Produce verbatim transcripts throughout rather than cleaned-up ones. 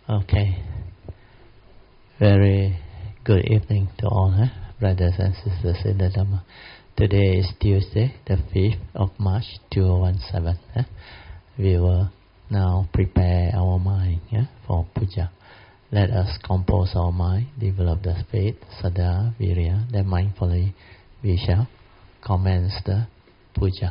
Okay. Very good evening to all, huh? Brothers and sisters in the Dhamma. Today is Tuesday, the fifth of March, two thousand seventeen. Huh? We will now prepare our mind, yeah, for puja. Let us compose our mind, develop the faith, saddha, virya, then mindfully we shall commence the puja.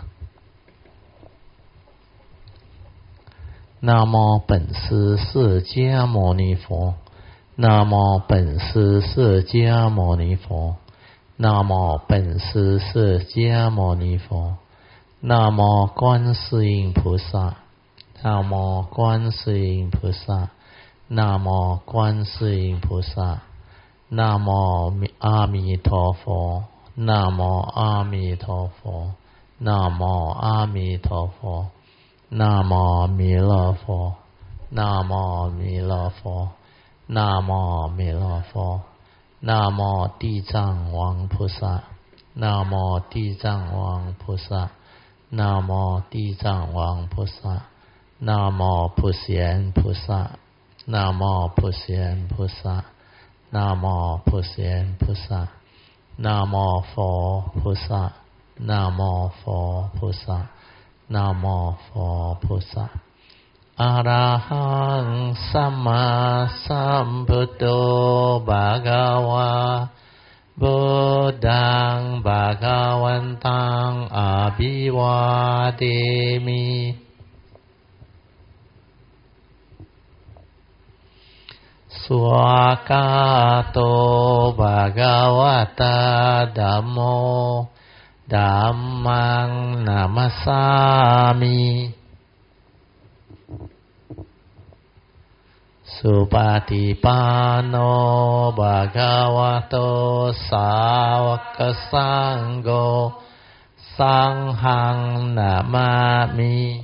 南无本师释迦牟尼佛，南无本师释迦牟尼佛，南无本师释迦牟尼佛，南无观世音菩萨，南无观世音菩萨，南无观世音菩萨，南无阿弥陀佛，南无阿弥陀佛，南无阿弥陀佛。南无弥勒佛，南无弥勒佛，南无弥勒佛，南无地藏王菩萨，南无地藏王菩萨，南无地藏王菩萨，南无普贤菩萨，南无普贤菩萨，南无普贤菩萨，南无佛菩萨，南无佛菩萨。นะโมพุทธะอะระหังสัมมาสัมพุทโธภะคะวะพุทธังภะคะวันตังอะภิวาเทมิสวากาโตภะคะวะตาธัมโมธัมมังนะมัสสามิสุปฏิปันโนภะคะวะโตสาวกสังโฆสังฆังนะมามิ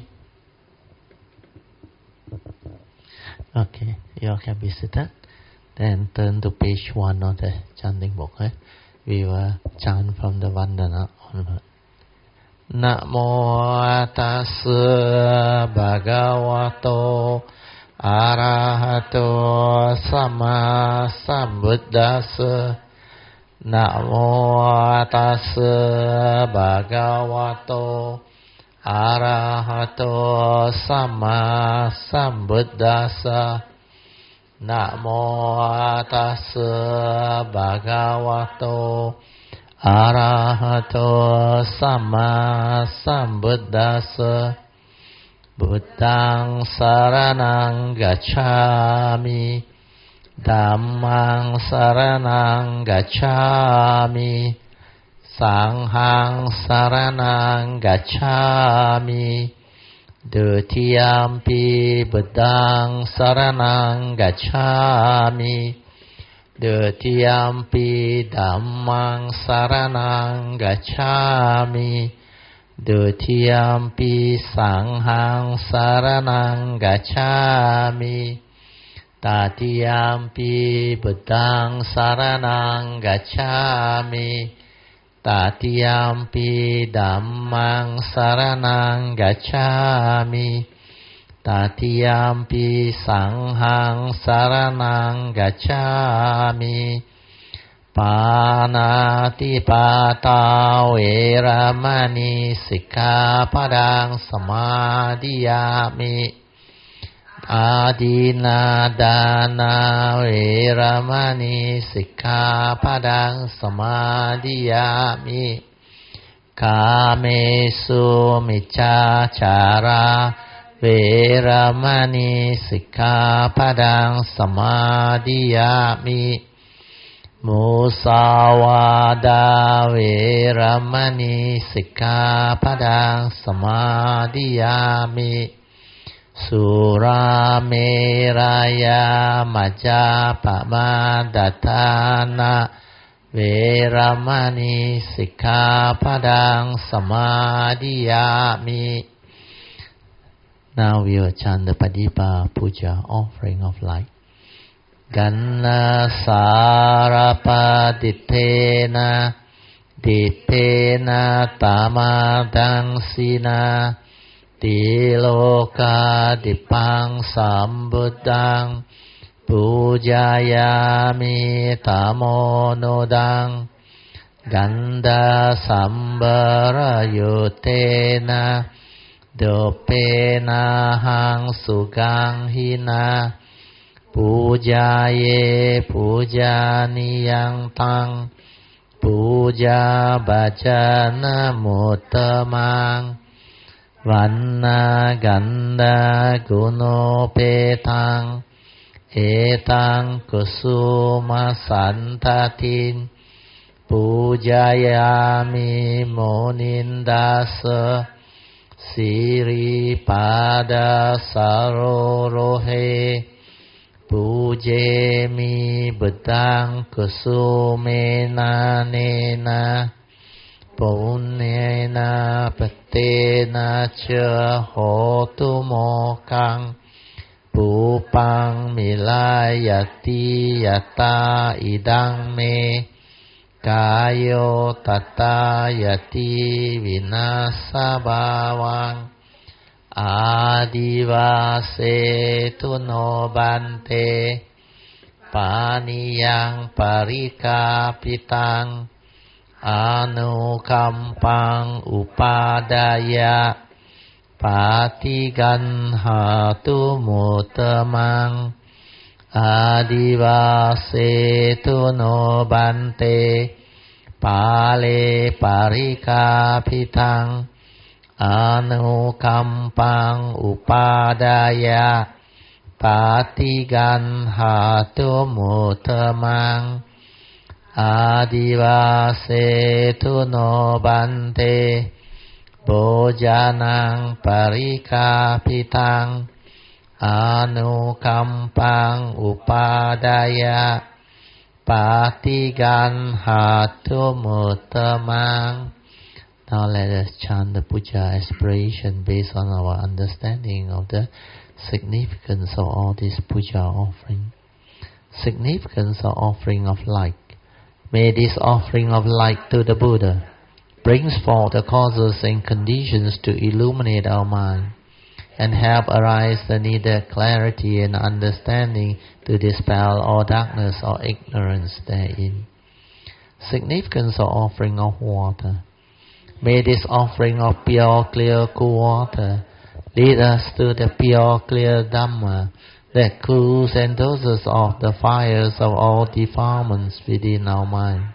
Okay, you all can be seated. Then turn to page one of the chanting book. Eh? We will chant from the Vandana onward. นะโมตัสสะภะคะวะโตอะระหะโตสัมมาสัมพุทธัสสะนะโมตัสสะภะคะวะโตอะระหะโตสัมมาสัมพุทธัสสะนะโมตัสสะภะคะวะโตอะระหะโตสัมมาสัมพุทธัสสะพุทธังสรณังกัจฉามิธัมมังสรณังกัจฉามิสังฆังสรณังกัจฉามิดุติยมปิพุทธังสรณังกัจฉามิดุติยมปิธัมมังสรณังกัจฉามิดุติยมปิสังฆังสรณังกัจฉามิตติยมปิพุทธังสรณังกัจฉามิตติยมปิธัมมังสรณังกัจฉามิตติยมปิสังฆังสรณังกัจฉามิปานาติปาตาเวระมณีสิกขาปดังสมาธิยามิอาดินาดานาเวระมณีสิกขาปดังสมาธิยามิกาเมสุมิจฉาจาราเวระมณีสิกขาปดังสมาธิยามิมุสาวาดาเวระมณีสิกขาปดังสมาธิยามิสุราเมรยามัจจาปมาดัฏฐานะเวระมณีสิกขาปดังสมาธิยามิ Now we will chant the Padipa Puja offering of light. Ganna Sarapadittena Dittena Tamadansina Tiloka Dipang Sambuddhang Pujayami tamo nodang Ganda sambara yutena Dopena hang sugang hina Pujaye pujaniyang tang Puja bhajana muttamang Vanna ganda gunopetang Etang kusuma santatin Pujayami monindasa Siri pada sarorohe Pujemi bedang kusumena nena Punyena patena cha hotu mokang Pupang milayati yata idang me Kayo tata yati vinasa bawang Adivase tuno bante Paniyang parikapitang Anukampang upadaya Patiganhatu muttamang Adivase tuno bante Pale parikapitang Anukampang upadaya Patiganhatu muttamang Adivase tuno bante Bojanang parikapitang Anukampang upadaya Patiganhatu muttamang. Now let us chant the puja aspiration based on our understanding of the significance of all this puja offering. Significance of offering of light. May this offering of light to the Buddha brings forth the causes and conditions to illuminate our mind and help arise the needed clarity and understanding to dispel all darkness or ignorance therein. Significance of offering of water. May this offering of pure, clear, cool water lead us to the pure, clear Dhamma that cools and doses off the fires of all defilements within our mind.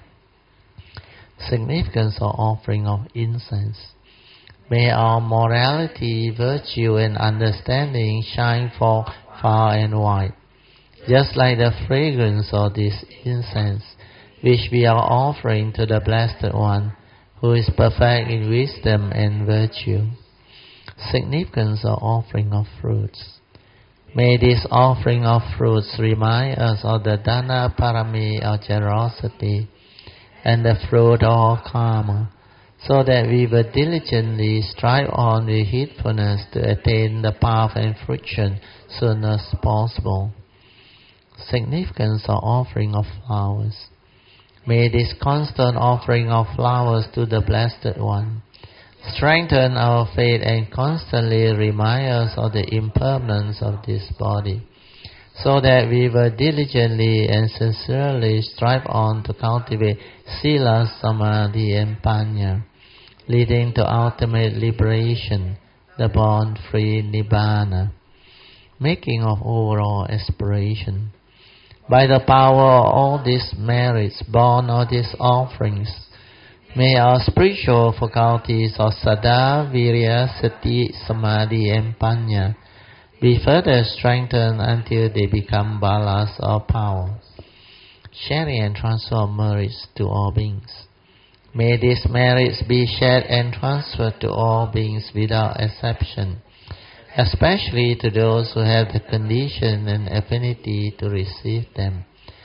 Significance of offering of incense. May our morality, virtue and understanding shine forth far and wide, just like the fragrance of this incense which we are offering to the Blessed One, who is perfect in wisdom and virtue. Significance of offering of fruits. May this offering of fruits remind us of the Dana Parami of generosity and the fruit of karma, so that we will diligently strive on with heedfulness to attain the path and fruition soon as possible. Significance of offering of flowers. May this constant offering of flowers to the Blessed One strengthen our faith and constantly remind us of the impermanence of this body, so that we will diligently and sincerely strive on to cultivate Sila, Samadhi and Panya, leading to ultimate liberation, the born-free Nibbana. Making of overall aspiration. By the power of all these merits born of these offerings, may our spiritual faculties of Saddha, Virya, Sati, Samadhi and Panya be further strengthened until they become balas or power, sharing and transfer merits to all beings. May these merits be shared and transferred to all beings without exception, especially to those who have the condition and affinity to receive them.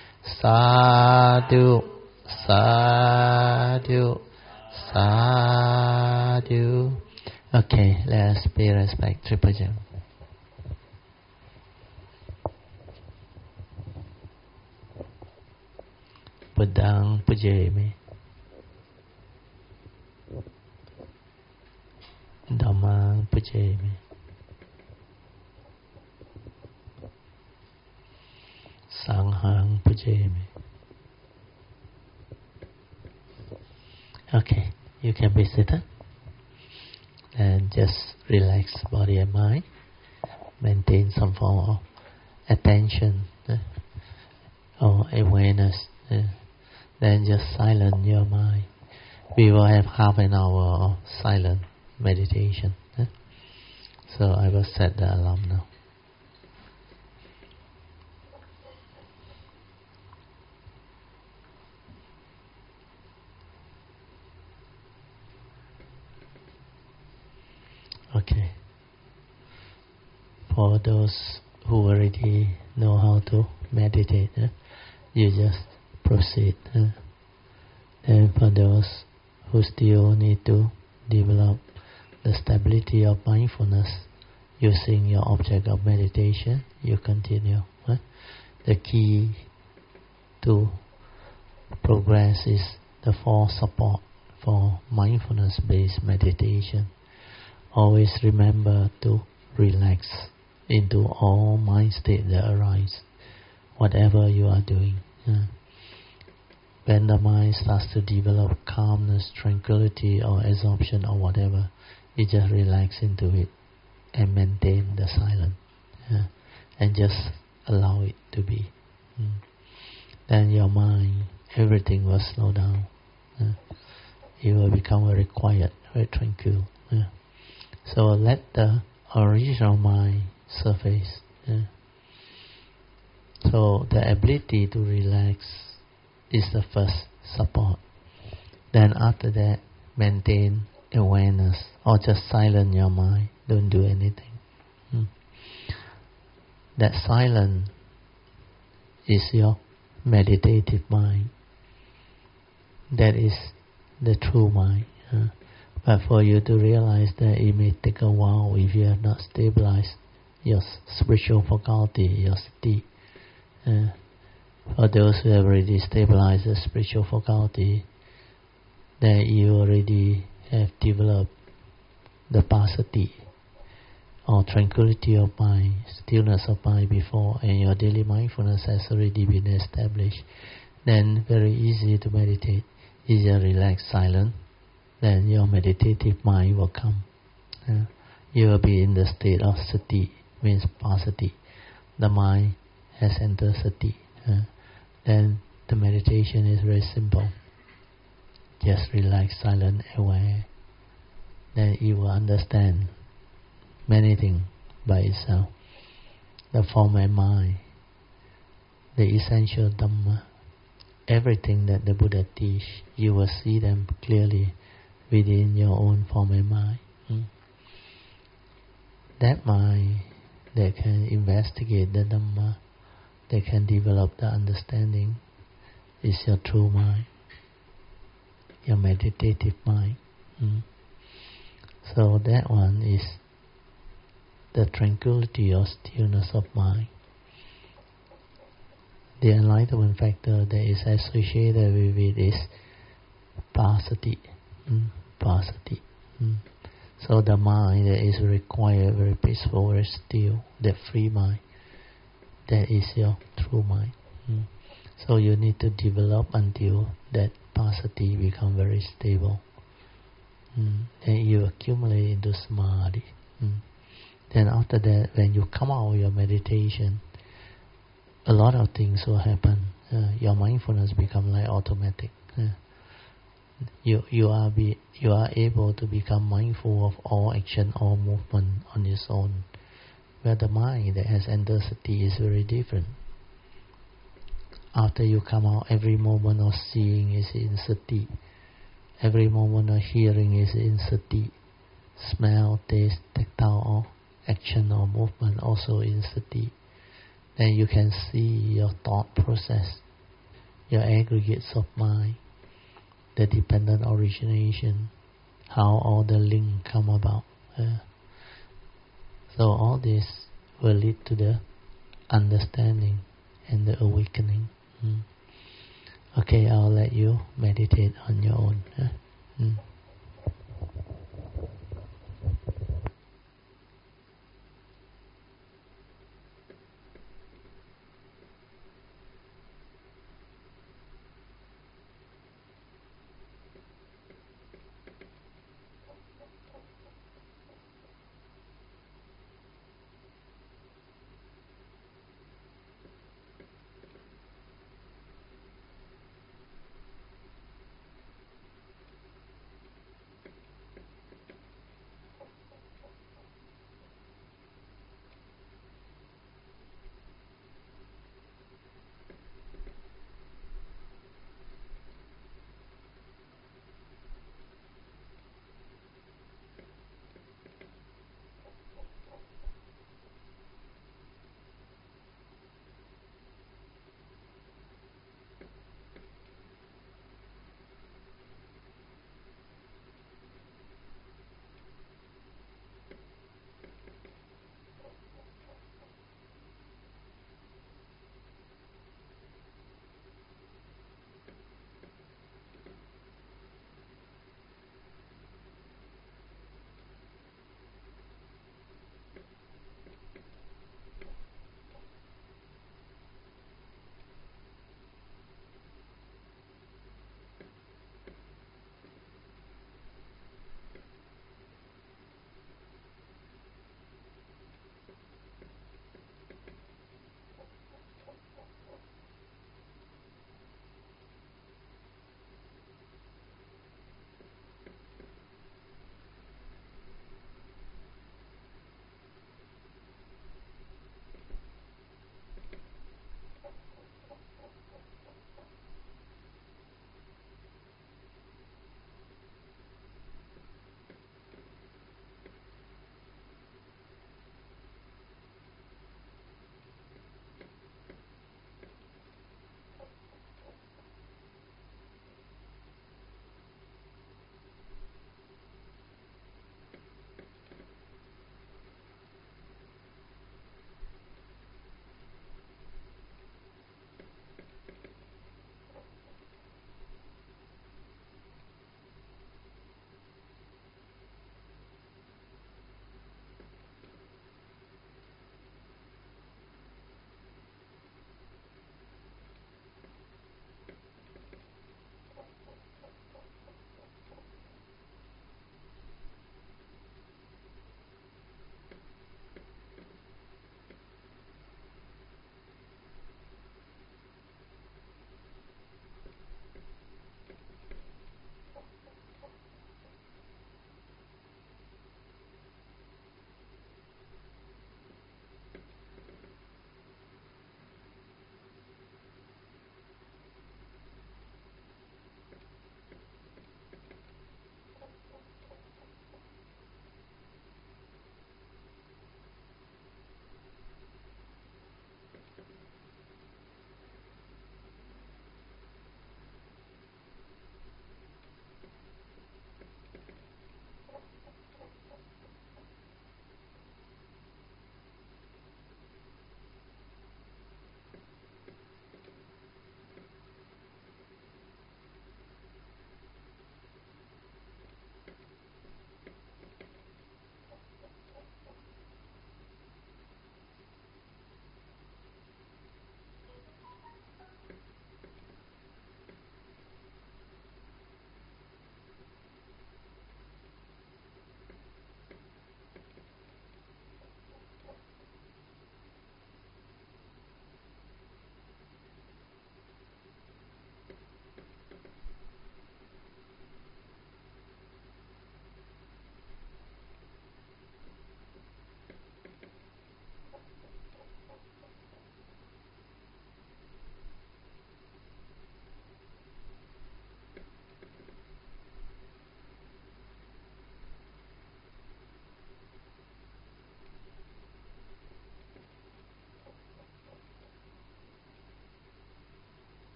Sadhu, sadhu, sadhu. Okay, let us pay respect to Puja. Buddhang pujayami. Dhammang pujayami. Sanghang Pujami. Okay, you can be seated and just relax body and mind. Maintain some form of attention uh, or awareness. Uh, then just silence your mind. We will have half an hour of silent meditation. Uh. So I will set the alarm now. Okay. For those who already know how to meditate, uh, you just proceed. Uh. And for those who still need to develop the stability of mindfulness using your object of meditation, you continue. Uh. The key to progress is the four support for mindfulness-based meditation. Always remember to relax into all mind states that arise, whatever you are doing. Uh, when the mind starts to develop calmness, tranquility, or absorption, or whatever, you just relax into it and maintain the silence, uh, and just allow it to be. Mm. Then your mind, everything will slow down. Uh, it will become very quiet, very tranquil. Uh. So let the original mind surface. Yeah. So the ability to relax is the first support. Then after that, maintain awareness or just silence your mind. Don't do anything. Hmm. That silence is your meditative mind. That is the true mind. Uh, But for you to realize that it may take a while if you have not stabilized your spiritual faculty, your sati. Uh, for those who have already stabilized the spiritual faculty, then you already have developed the passaddhi, or tranquility of mind, stillness of mind before, and your daily mindfulness has already been established. Then very easy to meditate. You just relax, silent. Then your meditative mind will come. Uh, you will be in the state of sati, means passaddhi. The mind has entered sati. Uh, then the meditation is very simple. Just relax, silent, aware. Then you will understand many things by itself. The form and mind, the essential Dhamma, everything that the Buddha teach, you will see them clearly within your own form and mind. Hmm? That mind that can investigate the Dhamma, that can develop the understanding, is your true mind, your meditative mind. Hmm? So that one is the tranquility or stillness of mind. The enlightenment factor that is associated with it is passaddhi. Mm, passaddhi. Mm. So the mind that is very quiet, very peaceful, very still, that free mind, that is your true mind. Mm. So you need to develop until that passaddhi become very stable. Mm. Then you accumulate into samadhi. Mm. Then after that, when you come out of your meditation, a lot of things will happen. Uh, your mindfulness become like automatic. Uh, You you are be you are able to become mindful of all action, all movement on its own. Where the mind that has entered sati is very different. After you come out, every moment of seeing is in sati. Every moment of hearing is in sati. Smell, taste, tactile, or action or movement also in sati. Then you can see your thought process, your aggregates of mind, the dependent origination, how all the link come about. Uh, so all this will lead to the understanding and the awakening. Mm. Okay, I'll let you meditate on your own. Uh, mm.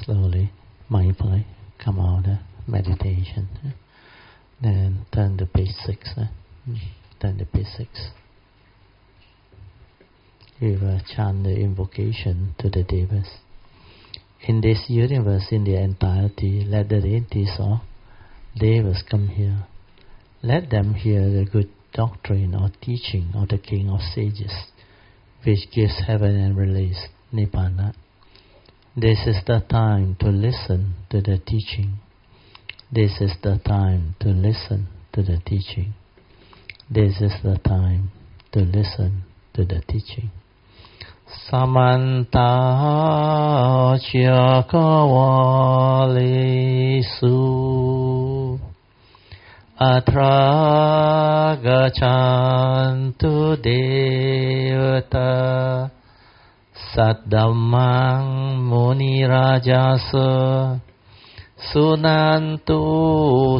slowly, mindfully come out of meditation. Then turn to page six. Turn to page six. We will chant the invocation to the devas. In this universe, in the entirety, let the deities of devas come here. Let them hear the good doctrine or teaching of the King of Sages, which gives heaven and release, Nibbana. This is the time to listen to the teaching. This is the time to listen to the teaching. This is the time to listen to the teaching. Samanta Chakavalisu Atra Gachantu Devata Saddhammang Muni Rajasa Sunantu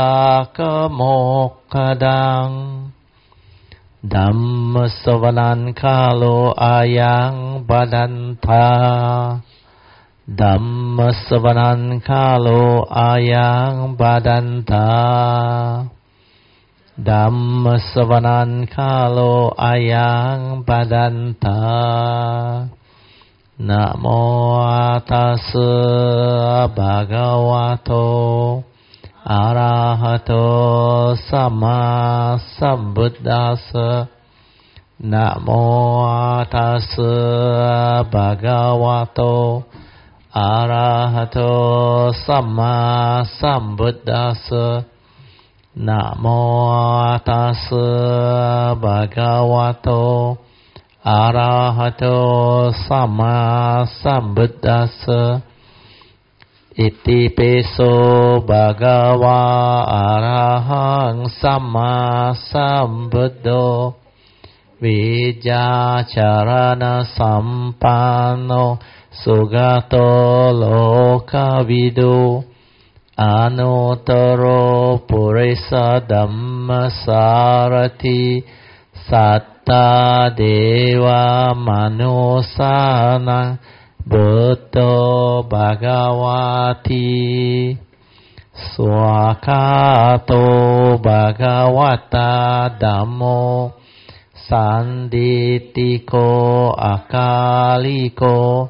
Sakamokadang Dhamma Savanan Kalo Ayang Badanta Dhamma Savanan Kalo Ayang Badanta Dhamma Savanan Kalo Ayang Badanta Namo Tassa Bhagavato Arahato Sama Sambuddhassa. Namo Tassa Bhagavato Arahato Sama Sambuddhassa. Namo Tassa Bhagavato Arahato Sama Sambuddhassa. Iti peso bhagava arahang sama sambuddho vijacharana sampano sugato lokavidu anuttaro purisa dhammasarati satta deva manusana Buddho Bhagavati Swakato Bhagavata Dhammo Sanditiko Akaliko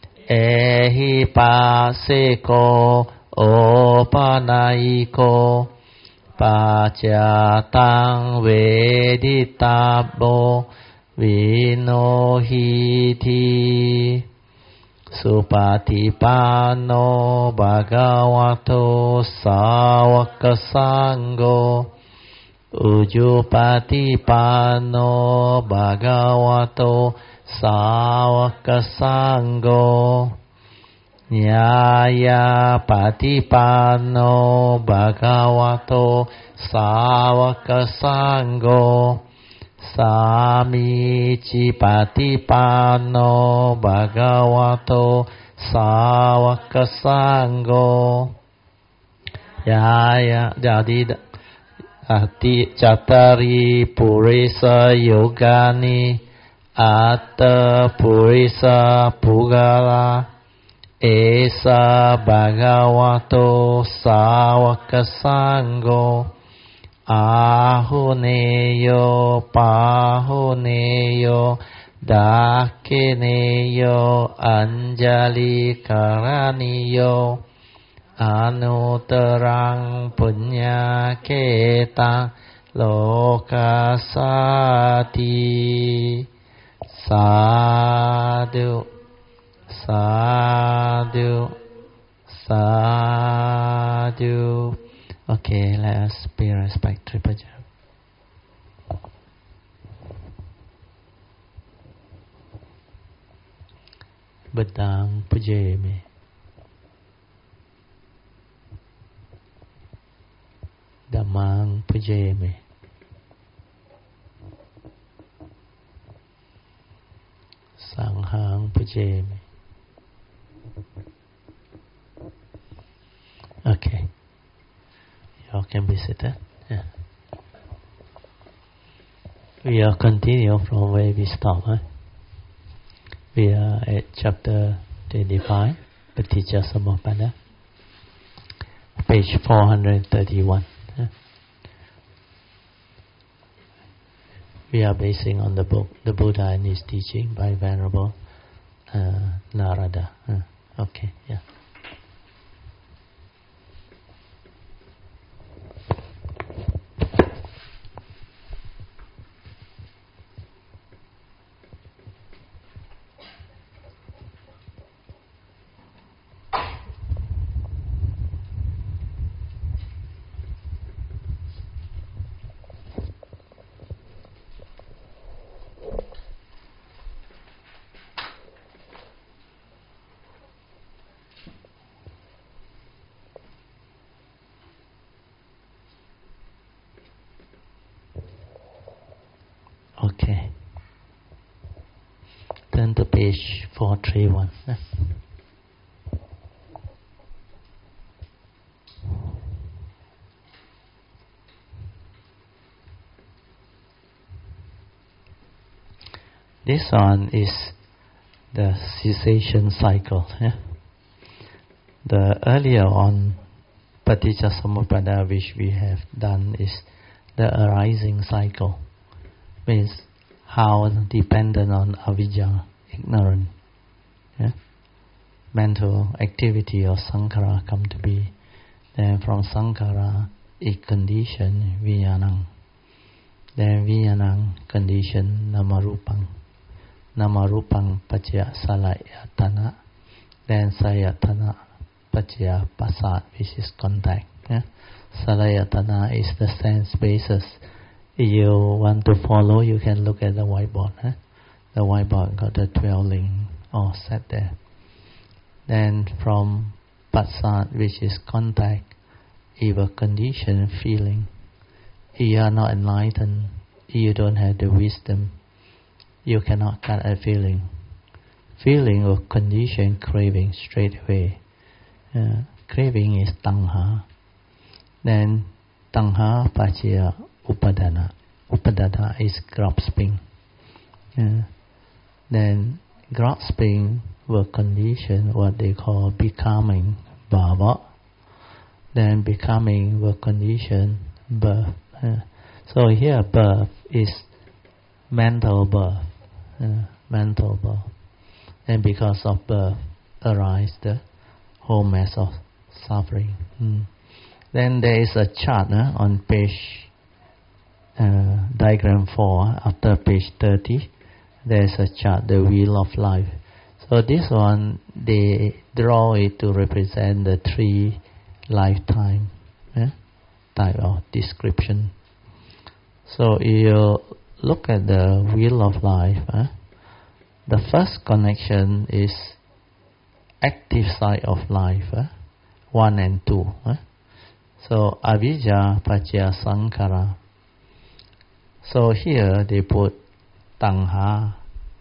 Ehipaseko Opanaiko Pacatang Veditabo Vinohiti Supatipano Bhagavato Sawaka Sangho Ujupatipano Bhagavato Sawaka Sangho Nyaya Patipano Bhagavato Sawaka Sangho Samici Patipano Bhagavato Sawaka Sangho Yaya Jadi Ati Catari Purisa Yogani Atta Purisa Pugala Esa Bhagavato Sawaka Sangho Ahuneyo Pahuneyo Dakineyo Anjali Karaniyo Anutarang Punya Keta Lokasati. Sadhu Sadhu Sadhu. Okay, let us pay respect to Puja. Buddhang Pujayami. Dhammang Pujayami. Sanghang Pujayami. Okay. Y'all can be seated. Yeah. We will continue from where we stop. Huh? We are at chapter twenty-five. Paticcasamuppada, page four hundred thirty-one. We are basing on the book The Buddha and His Teaching by Venerable uh, Narada. Uh, okay, yeah. Okay. Turn to page four thirty-one. This one is the cessation cycle. Yeah? The earlier on Paticcasamuppada which we have done is the arising cycle. Means how dependent on avidya, ignorance, yeah? Mental activity or sankhara come to be. Then from sankhara, it condition vijnanam. Then vijnanam condition namarupam. Namarupam paccaya salayatana. Then salayatana paccaya pasad, which is contact. Yeah? Salayatana is the sense basis. If you want to follow, you can look at the whiteboard. Huh? The whiteboard got the twelve link all set there. Then from pasad, which is contact, if a condition feeling, if you are not enlightened, if you don't have the wisdom, you cannot get a feeling. Feeling or condition craving straight away. Uh, craving is tanha. Then tanha paccaya upadana. Upadana is grasping. Uh, then grasping will condition what they call becoming bhava. Then becoming will condition birth. Uh, so here birth is mental birth. Uh, mental birth. And because of birth arise the whole mass of suffering. Mm. Then there is a chart uh, on page uh, diagram four after page thirty. There is a chart, the wheel of life. So this one they draw it to represent the three lifetime uh, type of description. So you look at the wheel of life. Uh, the first connection is active side of life, uh, one and two. Uh. So avidya paccaya sankhara. So here they put tanha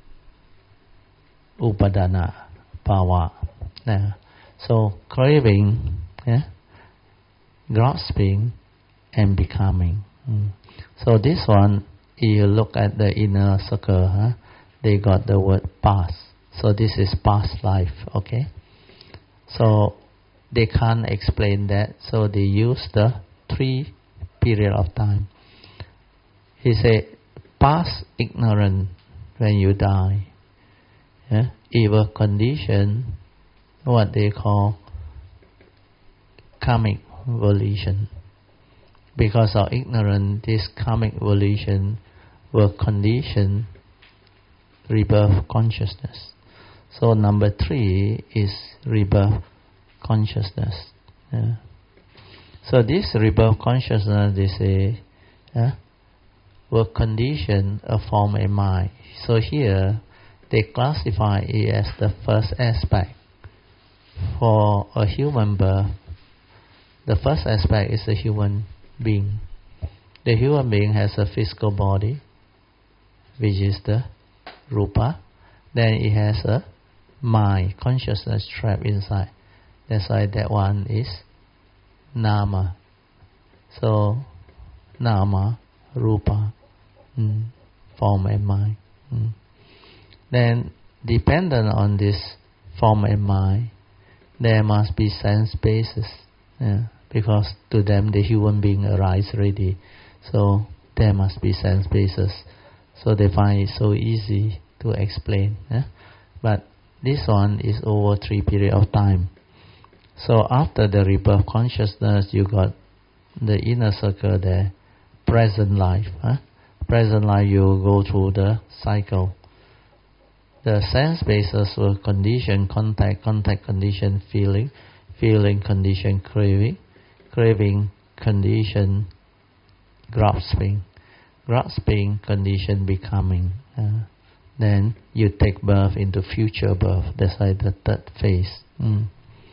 upadana bhava. Uh, so craving, yeah, grasping, and becoming. Mm. So this one, if you look at the inner circle, huh, they got the word past. So this is past life, okay? So they can't explain that, so they use the three period of time. He said, past ignorance when you die, yeah? Evil condition, what they call karmic volition. Because of ignorance, this karmic volition will condition rebirth consciousness. So number three is rebirth consciousness. Yeah. So this rebirth consciousness, they say, yeah, will condition a form and mind. So here they classify it as the first aspect. For a human birth, the first aspect is a human being. The human being has a physical body, which is the rupa. Then it has a mind, consciousness trapped inside. That's why that one is nama. So nama, rupa, mm, form and mind. Mm. Then dependent on this form and mind, there must be sense basis, yeah, because to them the human being arise already, so there must be sense basis. So they find it so easy to explain. Yeah? But this one is over three period of time. So after the rebirth consciousness, you got the inner circle there, present life. Huh? Present life, you go through the cycle. The sense basis will condition contact, contact condition feeling, feeling condition craving, craving condition grasping, grasping condition becoming. Uh, then you take birth into future birth. That's like the third phase. Mm.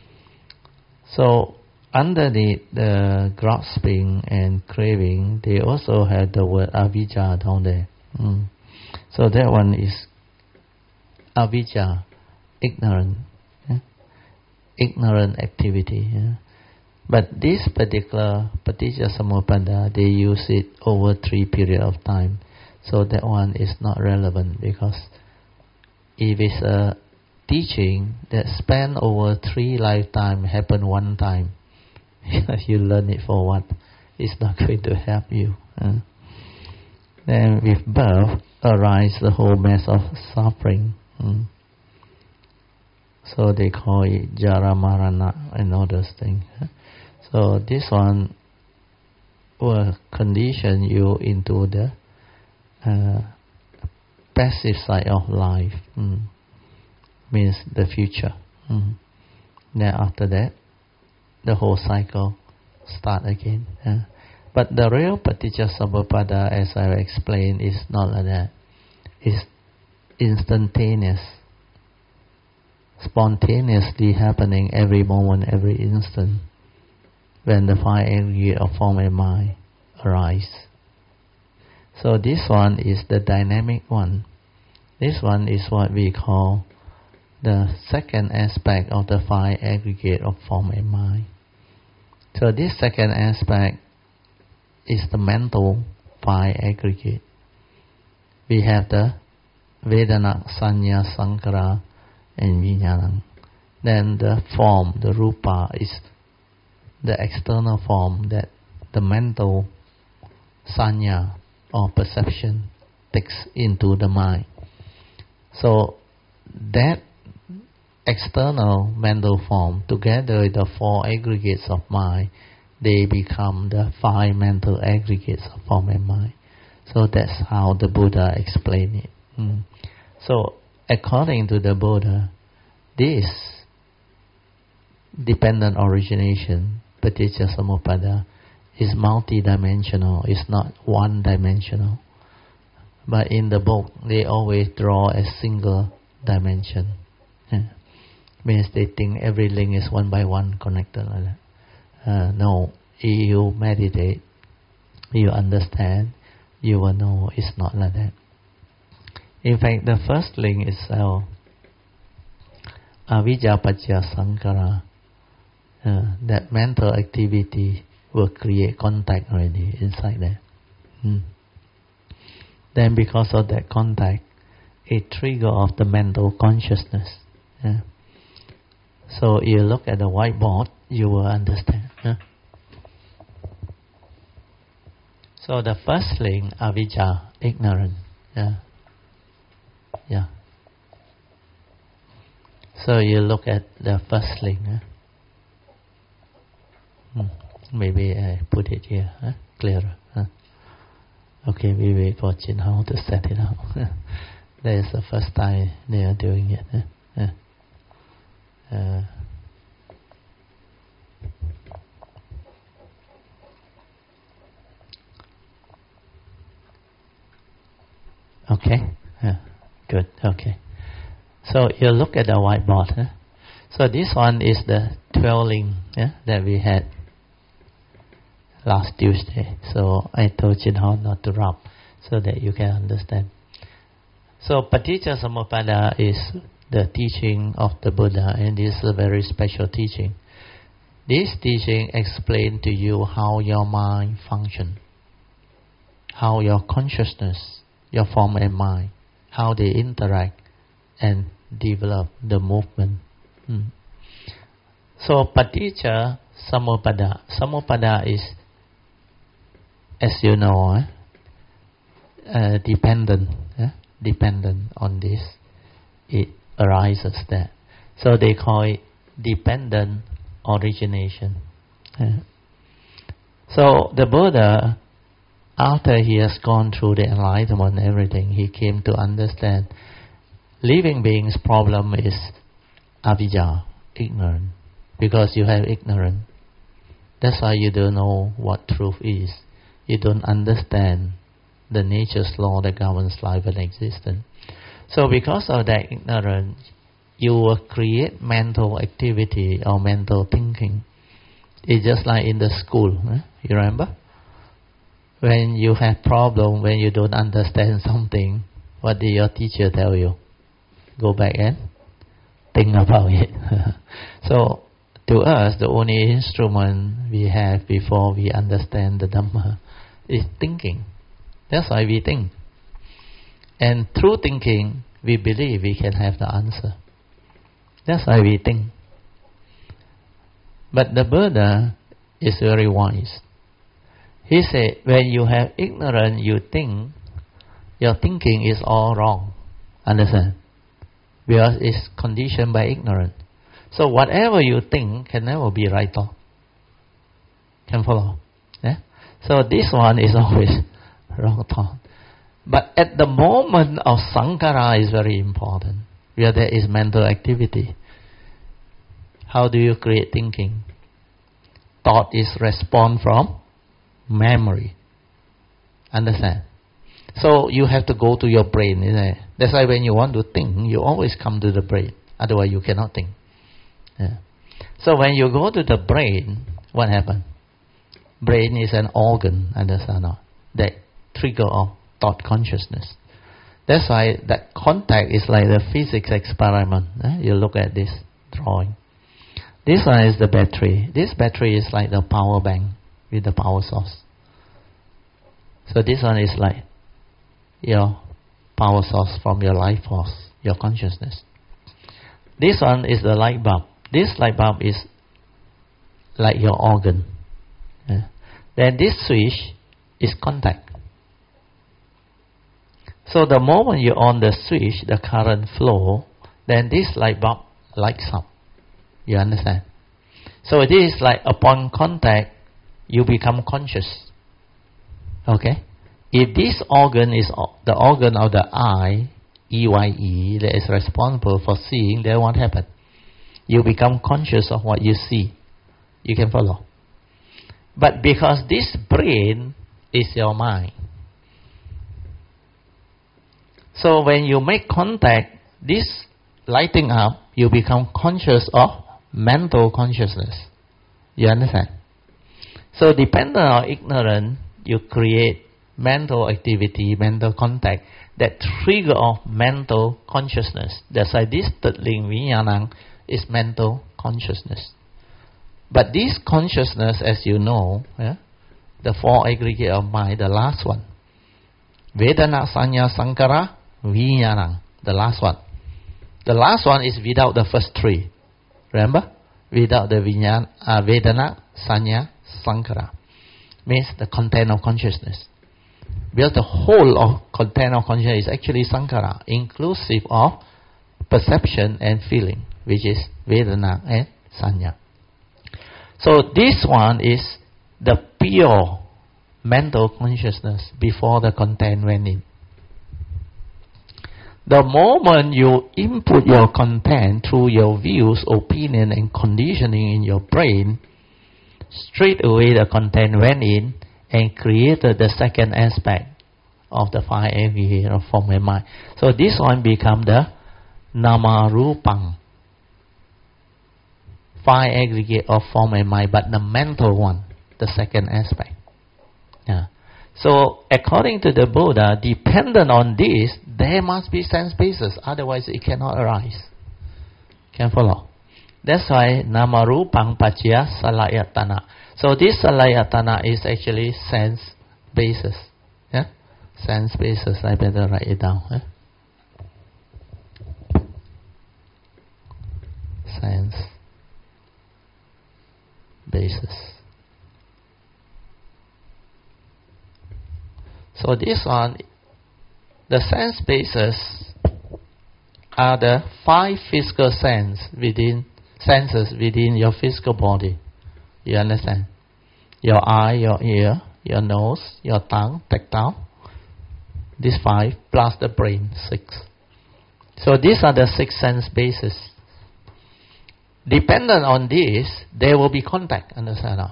So underneath the grasping and craving, they also have the word avijja down there. Mm. So that one is avijja, ignorant, yeah? ignorant activity. Yeah? But this particular Paticcasamuppada, they use it over three period of time. So that one is not relevant, because if it's a teaching that span over three lifetime, happen one time, you learn it for what? It's not going to help you. Uh. Then with birth arise the whole mass of suffering. Mm. So they call it jara marana and all those things. So this one will condition you into the uh, passive side of life. Mm. Means the future. Mm. Then after that, the whole cycle start again. Uh. But the real Paticcasamuppada, as I explained, is not like that. It's instantaneous, spontaneously happening every moment, every instant, when the five aggregate of form and mind arise. So this one is the dynamic one. This one is what we call the second aspect of the five aggregate of form and mind. So this second aspect is the mental five aggregate. We have the Vedana, Sanya, Sankara, and Vijnana. Then the form, the rupa, is the external form that the mental sanya or perception takes into the mind. So that external mental form, together with the four aggregates of mind, they become the five mental aggregates of form and mind. So that's how the Buddha explained it. Mm. So according to the Buddha, this dependent origination, Paticcasamuppada, is multidimensional. It's not one-dimensional. But in the book, they always draw a single dimension. Yeah. Means they think every link is one by one connected like that. Uh, no, if you meditate, you understand, you will know it's not like that. In fact, the first link itself, avijja paccaya sankara, uh, that mental activity will create contact already inside there. Mm. Then because of that contact, it trigger of the mental consciousness. Yeah. So you look at the whiteboard, you will understand. Huh? So the first link, avijja, ignorant. Yeah. Yeah. So you look at the first link. Huh? Hmm. Maybe I put it here, huh? Clearer. Huh? Okay, we wait for Chin Hao to set it up. That is the first time they are doing it. Huh? Yeah. Uh, okay, yeah, good, okay. So you look at the whiteboard. Huh? So this one is the twelve link, yeah, that we had last Tuesday. So I told Chin Hao not to rub so that you can understand. So Paticcasamuppada is the teaching of the Buddha, and this is a very special teaching. This teaching explains to you how your mind functions, how your consciousness, your form and mind, how they interact and develop the movement. Hmm. So paticca samuppada. Samuppada is, as you know, eh, uh, dependent, eh, dependent on this. It arises there. So they call it dependent origination. Eh. So the Buddha, after he has gone through the enlightenment and everything, he came to understand living beings' problem is avijja, ignorant. Because you have ignorance. That's why you don't know what truth is. You don't understand the nature's law that governs life and existence. So because of that ignorance, you will create mental activity or mental thinking. It's just like in the school. Eh? You remember? When you have problem, when you don't understand something, what did your teacher tell you? Go back and think about it. So, to us, the only instrument we have before we understand the Dhamma is thinking. That's why we think. And through thinking, we believe we can have the answer. That's why we think. But the Buddha is very wise. He said, when you have ignorance, you think, your thinking is all wrong. Understand? Because it's conditioned by ignorance. So whatever you think can never be right thought. Can follow? Yeah? So this one is always wrong thought. But at the moment of sankhara is very important. Where there is mental activity. How do you create thinking? Thought is response from memory. Understand? So you have to go to your brain, isn't it? That's why when you want to think, you always come to the brain. Otherwise you cannot think. Yeah. So when you go to the brain, what happens? Brain is an organ, understand or not? That trigger of thought consciousness. That's why that contact is like the physics experiment. Eh? You look at this drawing. This one is the battery. This battery is like the power bank with the power source. So this one is like your power source from your life force, your consciousness. This one is the light bulb. This light bulb is like your organ. Yeah. Then this switch is contact. So the moment you on the switch, the current flow, then this light bulb lights up. You understand? So it is like upon contact, you become conscious. Okay? If this organ is the organ of the eye, E Y E, that is responsible for seeing, then what happens? You become conscious of what you see. You can follow. But because this brain is your mind, so when you make contact, this lighting up, you become conscious of mental consciousness. You understand? So dependent on ignorance, you create mental activity, mental contact, that trigger of mental consciousness. That's why this third link, Vijnanam, is mental consciousness. But this consciousness, as you know, yeah, the four aggregate of mind, the last one, Vedana, Sanya, Sankhara, Vijnanam, the last one. The last one is without the first three. Remember? Without the Vijnana, uh, Vedana, Sanya, Sankhara. Means the content of consciousness. Because the whole of content of consciousness is actually Sankhara, inclusive of perception and feeling, which is Vedana and Sanya. So this one is the pure mental consciousness before the content went in. The moment you input your content through your views, opinion and conditioning in your brain, straight away the content went in and created the second aspect of the five aggregate of form and mind. So this one become the Namarupang, five aggregate of form and mind, but the mental one, the second aspect. Yeah. So according to the Buddha, dependent on this, there must be sense basis, otherwise it cannot arise. Can follow? That's why Namarupang Paccaya Salayatana. So this Salayatana is actually sense basis. Yeah? Sense basis, I better write it down. Eh? Sense bases. So this one, the sense bases are the five physical sense within senses within your physical body. You understand? Your eye, your ear, your nose, your tongue, tactile. These five plus the brain, six. So these are the six sense bases. Dependent on this, there will be contact. Understand?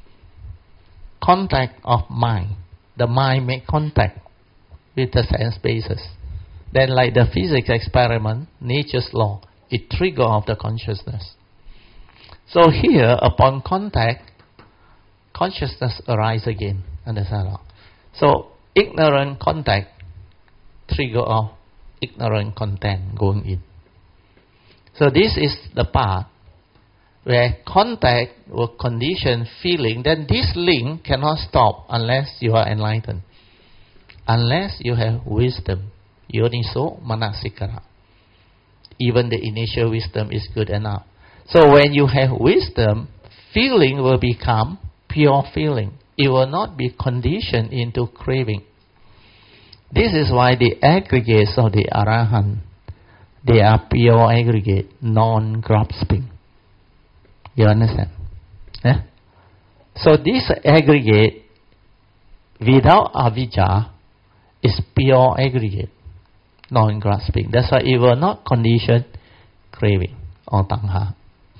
Contact of mind. The mind make contact with the sense bases. Then, like the physics experiment, nature's law, it trigger off the consciousness. So here, upon contact, consciousness arise again. Understand? So ignorant contact trigger off ignorant content going in. So this is the part where contact will condition feeling. Then this link cannot stop unless you are enlightened, unless you have wisdom. Yoniso manasikara. Even the initial wisdom is good enough. So when you have wisdom, feeling will become pure feeling. It will not be conditioned into craving. This is why the aggregates of the Arahant, they are pure aggregate, non-grasping. You understand? Yeah? So this aggregate, without avijja, is pure aggregate, non-grasping. That's why it will not condition craving or tanha.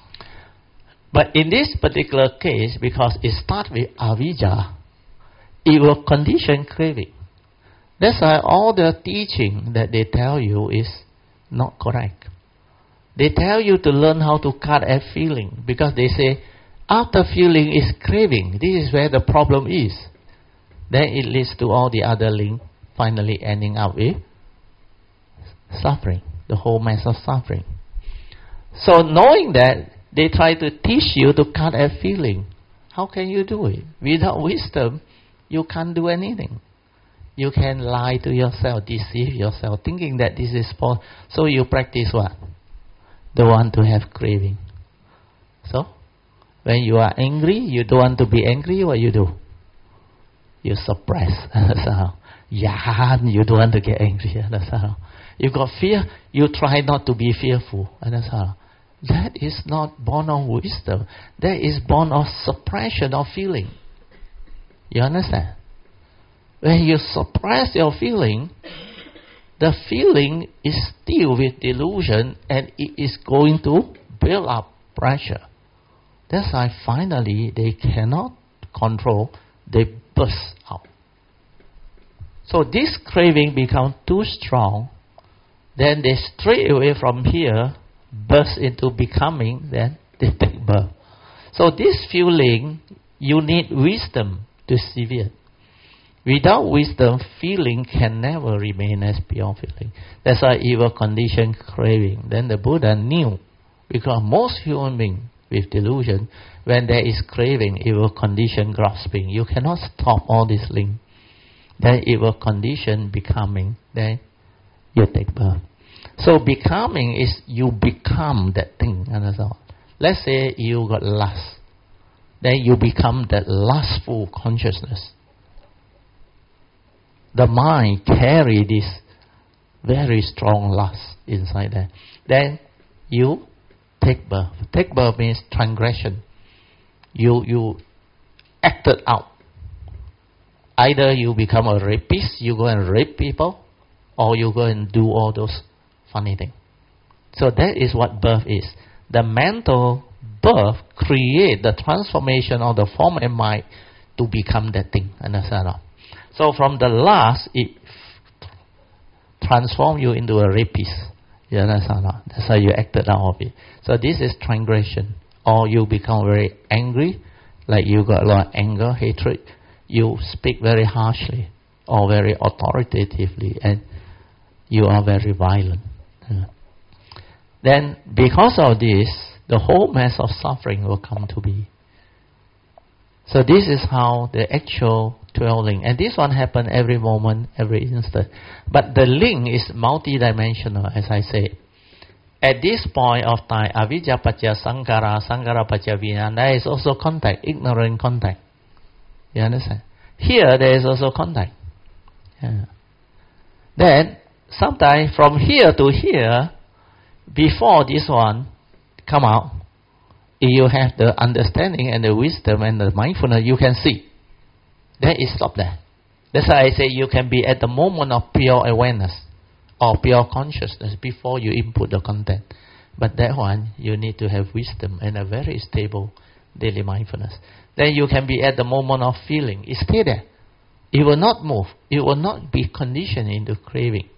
But in this particular case, because it starts with avijja, it will condition craving. That's why all the teaching that they tell you is not correct. They tell you to learn how to cut at feeling, because they say after feeling is craving. This is where the problem is. Then it leads to all the other link finally ending up with suffering, the whole mess of suffering. So knowing that, they try to teach you to cut at feeling. How can you do it? Without wisdom, you can't do anything. You can lie to yourself, deceive yourself, thinking that this is possible. So you practice what? The one to have craving. So, when you are angry, you don't want to be angry, what you do? You suppress. That's how. Yeah, you don't want to get angry. That's how. You got fear, you try not to be fearful. That's how. That is not born of wisdom. That is born of suppression of feeling. You understand? When you suppress your feeling, the feeling is still with delusion and it is going to build up pressure. That's why finally they cannot control, they burst out. So this craving becomes too strong, then they straight away from here burst into becoming, then they take birth. So this feeling, you need wisdom to see it. Without wisdom, feeling can never remain as pure feeling. That's why it will condition craving. Then the Buddha knew, because most human beings with delusion, when there is craving, it will condition grasping. You cannot stop all this link. Then it will condition becoming. Then you take birth. So becoming is you become that thing. Understand? Let's say you got lust. Then you become that lustful consciousness. The mind carry this very strong lust inside there. Then you take birth. Take birth means transgression. You you acted out. Either you become a rapist, you go and rape people, or you go and do all those funny things. So that is what birth is. The mental birth create the transformation of the form and mind to become that thing. Understand? So from the lust, it transform you into a rapist. You understand? That's how you acted out of it. So this is transgression. Or you become very angry, like you got a lot of anger, hatred. You speak very harshly or very authoritatively, and you are very violent. Yeah. Then because of this, the whole mass of suffering will come to be. So this is how the actual twelve link, and this one happen every moment, every instant. But the link is multi-dimensional, as I say. At this point of time, avijja paccaya sankhara, sankhara paccaya vijnana, there is also contact, ignorant contact. You understand? Here there is also contact. Yeah. Then, sometimes from here to here, before this one come out, if you have the understanding and the wisdom and the mindfulness, you can see. Then it stop there. That's why I say you can be at the moment of pure awareness or pure consciousness before you input the content. But that one, you need to have wisdom and a very stable daily mindfulness. Then you can be at the moment of feeling. It stay there. It will not move. It will not be conditioned into craving.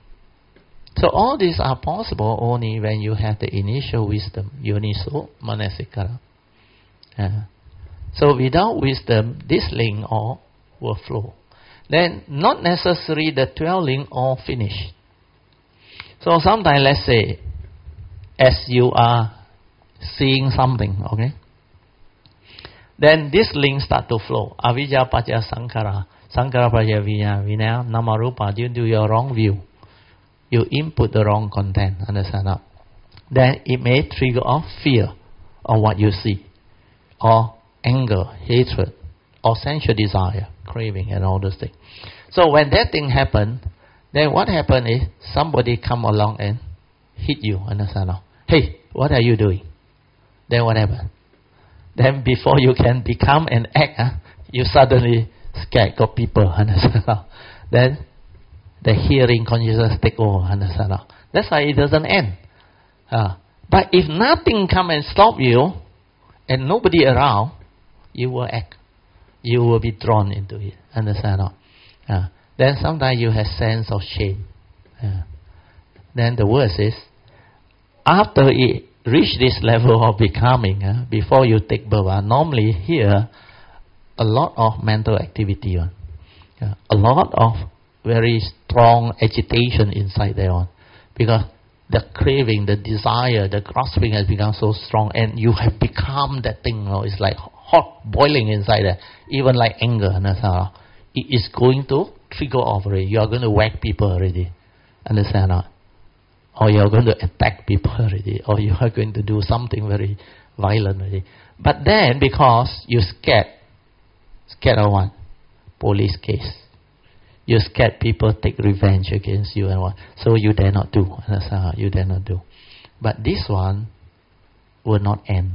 So all these are possible only when you have the initial wisdom, yoniso manasikara. Uh, so without wisdom, this link all will flow. Then not necessarily the twelve link all finish. So sometimes, let's say, as you are seeing something, okay, then this link start to flow. Avijja paccaya sankhara, sankhara paccaya vijnana, vijnana namarupa, due to your wrong view. You input the wrong content, understand that? Then it may trigger off fear of what you see, or anger, hatred, or sensual desire, craving, and all those things. So when that thing happen, then what happen is somebody come along and hit you, understand that? Hey, what are you doing? Then what happen? Then before you can become and act, huh, you suddenly scared of people, understand that? Then the hearing consciousness take over, understand? That's why it doesn't end. Uh, but if nothing come and stop you, and nobody around, you will act. You will be drawn into it, understand? Uh, then sometimes you have sense of shame. Uh, then the worst is, after it reach this level of becoming, uh, before you take birth, uh, normally here, a lot of mental activity, uh, uh, a lot of very strong agitation inside there on, because the craving, the desire, the grasping has become so strong, and you have become that thing. You know, it's like hot boiling inside there, even like anger. Understand? It is going to trigger off already. You are going to whack people already. Understand? Or you are going to attack people already, or you are going to do something very violent already. But then, because you scared, scared of what? Police case. You scared people take revenge against you and what. So you dare not do. Understand? You dare not do. But this one will not end.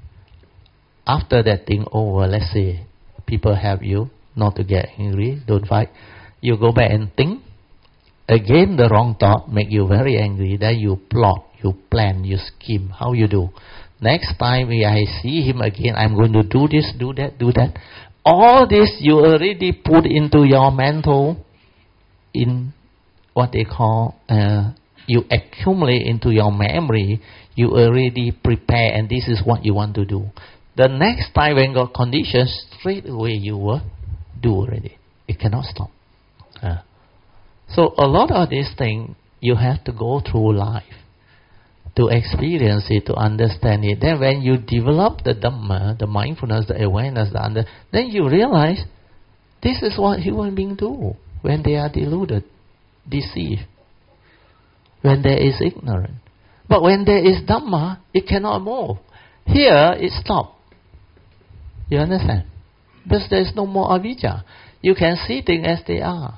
After that thing over, let's say, people help you not to get angry, don't fight. You go back and think. Again, the wrong thought make you very angry. Then you plot, you plan, you scheme. How you do? Next time I see him again, I'm going to do this, do that, do that. All this you already put into your mental, in what they call, uh, you accumulate into your memory, you already prepare, and this is what you want to do. The next time when got conditions, straight away you will do already. It cannot stop. Uh, so a lot of these things, you have to go through life to experience it, to understand it. Then when you develop the Dhamma, the mindfulness, the awareness, the under, then you realize this is what human beings do when they are deluded, deceived, when there is ignorance. But when there is Dhamma, it cannot move. Here, it stops. You understand? Because there is no more avijja. You can see things as they are.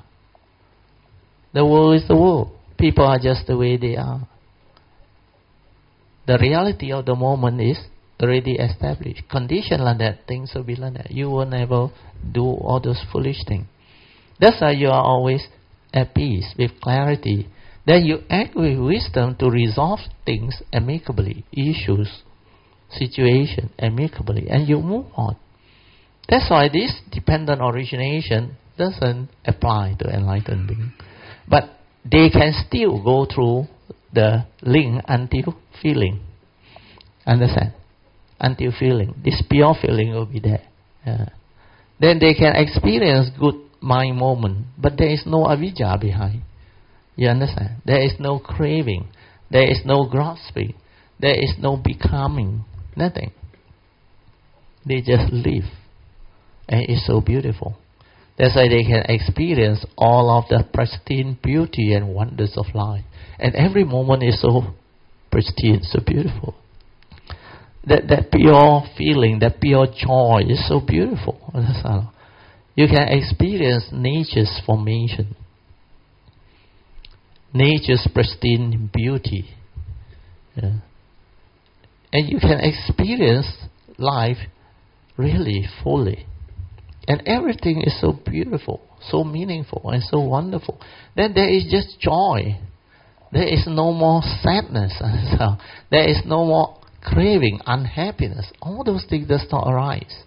The world is the world. People are just the way they are. The reality of the moment is already established. Condition like that, things will be like that. You will never do all those foolish things. That's why you are always at peace, with clarity. Then you act with wisdom to resolve things amicably, issues, situation amicably, and you move on. That's why this dependent origination doesn't apply to enlightened beings. But they can still go through the link until feeling. Understand? Until feeling. This pure feeling will be there. Yeah. Then they can experience good mind moment, but there is no avijja behind. You understand? There is no craving. There is no grasping. There is no becoming. Nothing. They just live. And it's so beautiful. That's why they can experience all of the pristine beauty and wonders of life. And every moment is so pristine, so beautiful. That that pure feeling, that pure joy is so beautiful. You can experience nature's formation, nature's pristine beauty. Yeah. And you can experience life really fully. And everything is so beautiful, so meaningful, and so wonderful. Then there is just joy. There is no more sadness. There is no more craving, unhappiness. All those things does not arise.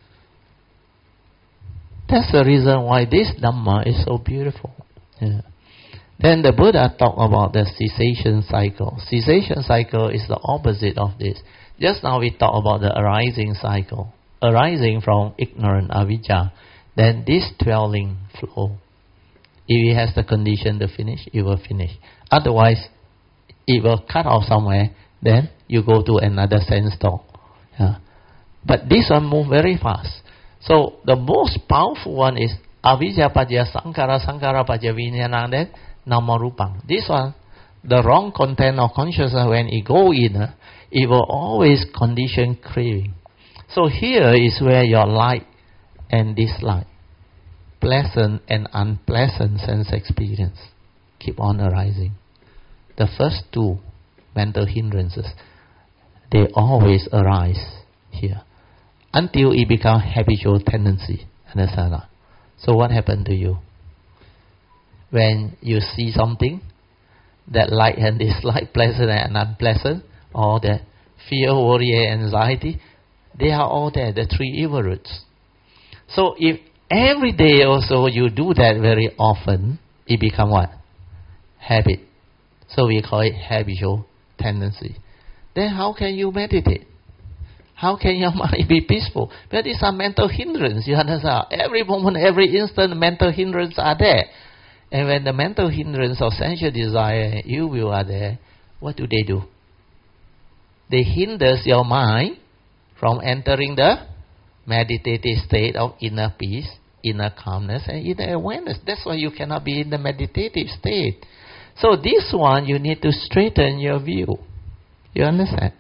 That's the reason why this Dhamma is so beautiful. Yeah. Then the Buddha talked about the cessation cycle. Cessation cycle is the opposite of this. Just now we talked about the arising cycle. Arising from ignorant avijja. Then this dwelling flow. If it has the condition to finish, it will finish. Otherwise, it will cut off somewhere. Then you go to another sense door. Yeah. But this one moves very fast. So the most powerful one is avijja pajja sankara, sankara pajja vijnana, then namarupang. This one, the wrong content of consciousness, when it go in, uh, it will always condition craving. So here is where your like and dislike, pleasant and unpleasant sense experience keep on arising. The first two mental hindrances, they always arise here until it becomes habitual tendency. Understand? So what happened to you? When you see something that like and dislike, pleasant and unpleasant, or the fear, worry, anxiety, they are all there, the three evil roots. So if every day also you do that very often, it becomes what? Habit. So we call it habitual tendency. Then how can you meditate? How can your mind be peaceful? But these are mental hindrances, you understand? Every moment, every instant, mental hindrances are there. And when the mental hindrance of sensual desire and ill will are there, what do they do? They hinder your mind from entering the meditative state of inner peace, inner calmness, and inner awareness. That's why you cannot be in the meditative state. So this one, you need to straighten your view. You understand?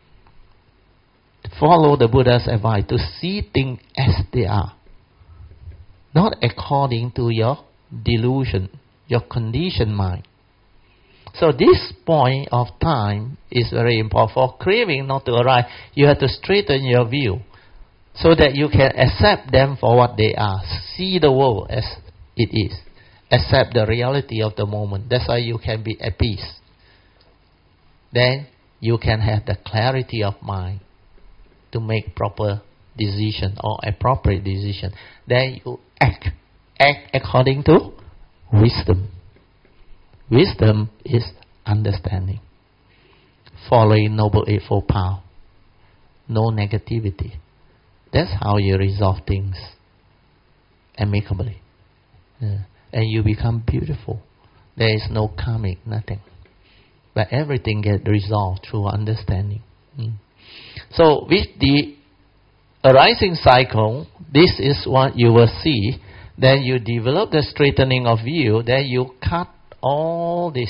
Follow the Buddha's advice to see things as they are, not according to your delusion, your conditioned mind. So this point of time is very important. For craving not to arise, you have to straighten your view so that you can accept them for what they are. See the world as it is. Accept the reality of the moment. That's why you can be at peace. Then you can have the clarity of mind to make proper decision or appropriate decision. Then you act. Act according to wisdom. Wisdom is understanding. Following Noble Eightfold Path. No negativity. That's how you resolve things amicably. Yeah. And you become beautiful. There is no karmic, nothing. But everything gets resolved through understanding. Mm. So with the arising cycle, this is what you will see. Then you develop the straightening of view. Then you cut all this.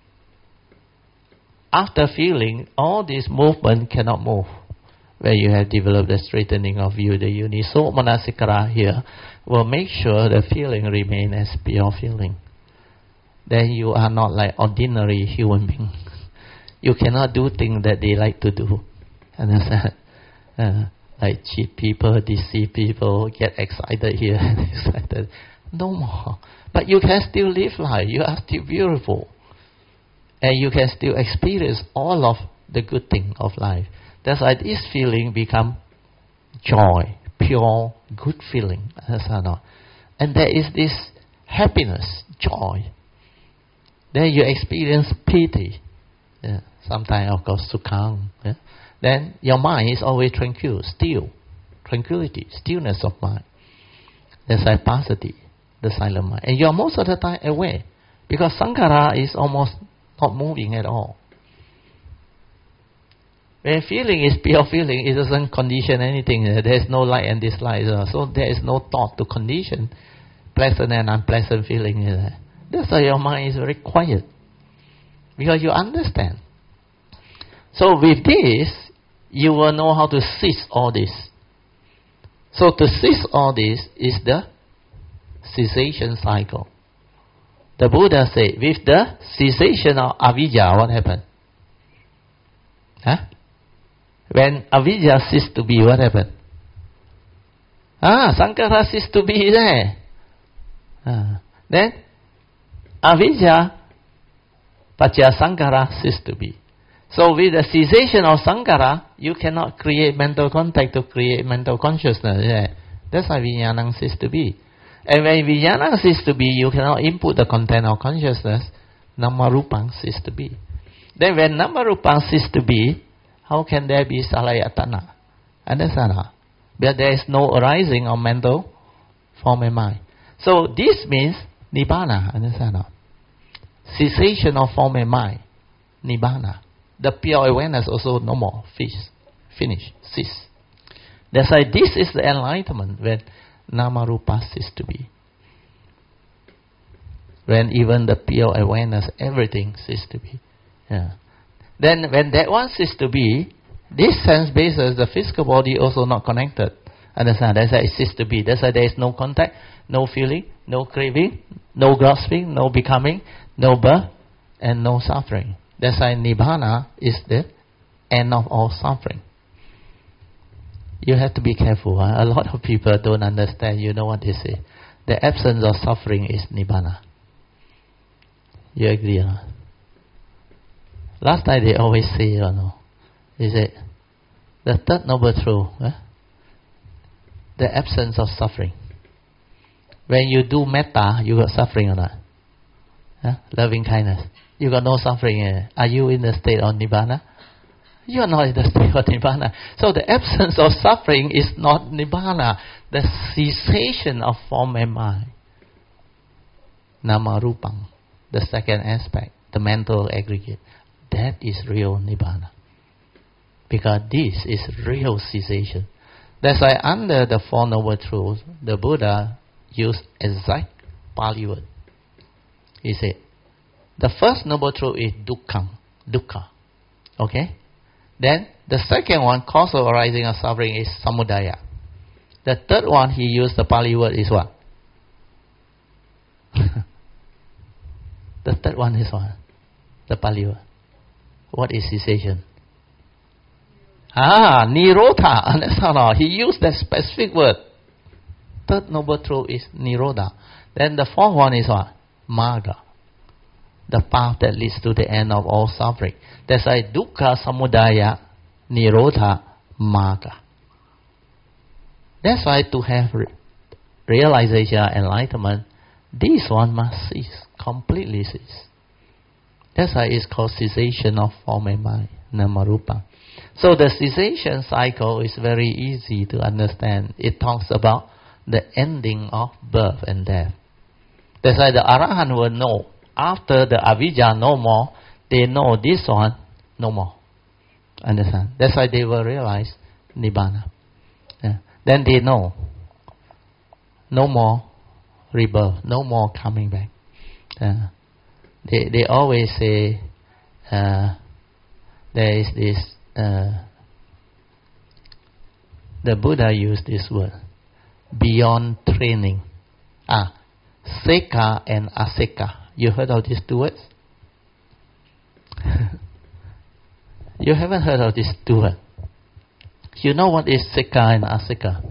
After feeling, all this movement cannot move. Where you have developed the straightening of view, the Yuniso Manasikara here will make sure the feeling remain as pure feeling. Then you are not like ordinary human being. You cannot do things that they like to do. Understand? Uh, like cheat people, deceive people, get excited here and excited. No more. But you can still live life. You are still beautiful. And you can still experience all of the good thing of life. That's why this feeling become joy, pure, good feeling. And there is this happiness, joy. Then you experience pity. Yeah. Sometimes, of course, sukhang. Yeah. Then your mind is always tranquil, still. Tranquility, stillness of mind. That's sapacity, the silent mind. And you are most of the time aware. Because sankhara is almost not moving at all. When feeling is pure feeling, it doesn't condition anything. There is no like and dislike. So there is no thought to condition pleasant and unpleasant feeling. That's why your mind is very quiet. Because you understand. So with this, you will know how to cease all this. So to cease all this is the cessation cycle. The Buddha said, with the cessation of avijja, what happened? Huh? When avijja ceased to be, what happened? Ah, sankhara ceased to be there. Ah. Then, avijja, paccaya sankhara ceased to be. So with the cessation of sankhara, you cannot create mental contact to create mental consciousness. Yeah. That's why vijnana ceased to be. And when vijnana ceases to be, you cannot input the content of consciousness. Nama-rupang ceases to be. Then when nama-rupang ceases to be, how can there be salayatana? Understand? Huh? But there is no arising of mental form and mind. So this means nibbana. Understand? Huh? Cessation of form and mind. Nibbana. The pure awareness also no more. Fish. Finish. Cease. That's why this is the enlightenment when nama-rupa cease to be. When even the pure awareness, everything cease to be. Yeah. Then when that one cease to be, this sense basis, the physical body also not connected. Understand? That's why it cease to be. That's why there is no contact, no feeling, no craving, no grasping, no becoming, no birth, and no suffering. That's why Nibbana is the end of all suffering. You have to be careful. Huh? A lot of people don't understand. You know what they say? The absence of suffering is Nibbana. You agree? Huh? Last time they always say, you know, they say, the third noble truth, huh? The absence of suffering. When you do metta, you got suffering or not? Huh? Loving kindness. You got no suffering. Eh? Are you in the state of Nibbana? You are not in the state of Nibbana. So the absence of suffering is not Nibbana. The cessation of form and mind. Nama-rupang. The second aspect. The mental aggregate. That is real Nibbana. Because this is real cessation. That's why under the Four Noble Truths, the Buddha used exact Pali word. He said, the first Noble Truth is dukkha. Dukkha. Okay? Then, the second one, cause of arising of suffering, is samudaya. The third one, he used the Pali word is what? The third one is what? The Pali word. What is cessation? Ah, nirodha. Understand or not? He used that specific word. Third Noble Truth is nirodha. Then the fourth one is what? Magga. The path that leads to the end of all suffering. That's why dukkha, samudaya, nirodha, magga. That's why to have re- realization, enlightenment, this one must cease, completely cease. That's why it's called cessation of form and mind, nama-rupa. So the cessation cycle is very easy to understand. It talks about the ending of birth and death. That's why the Arahant will know. After the avijja no more, they know this one no more. Understand? That's why they will realize Nibbana. Yeah. Then they know no more rebirth, no more coming back. Yeah. They they always say uh, there is this. Uh, the Buddha used this word, beyond training. Ah, sekha and asekha. You heard of these two words? You haven't heard of these two words. You know what is sekha and asekha?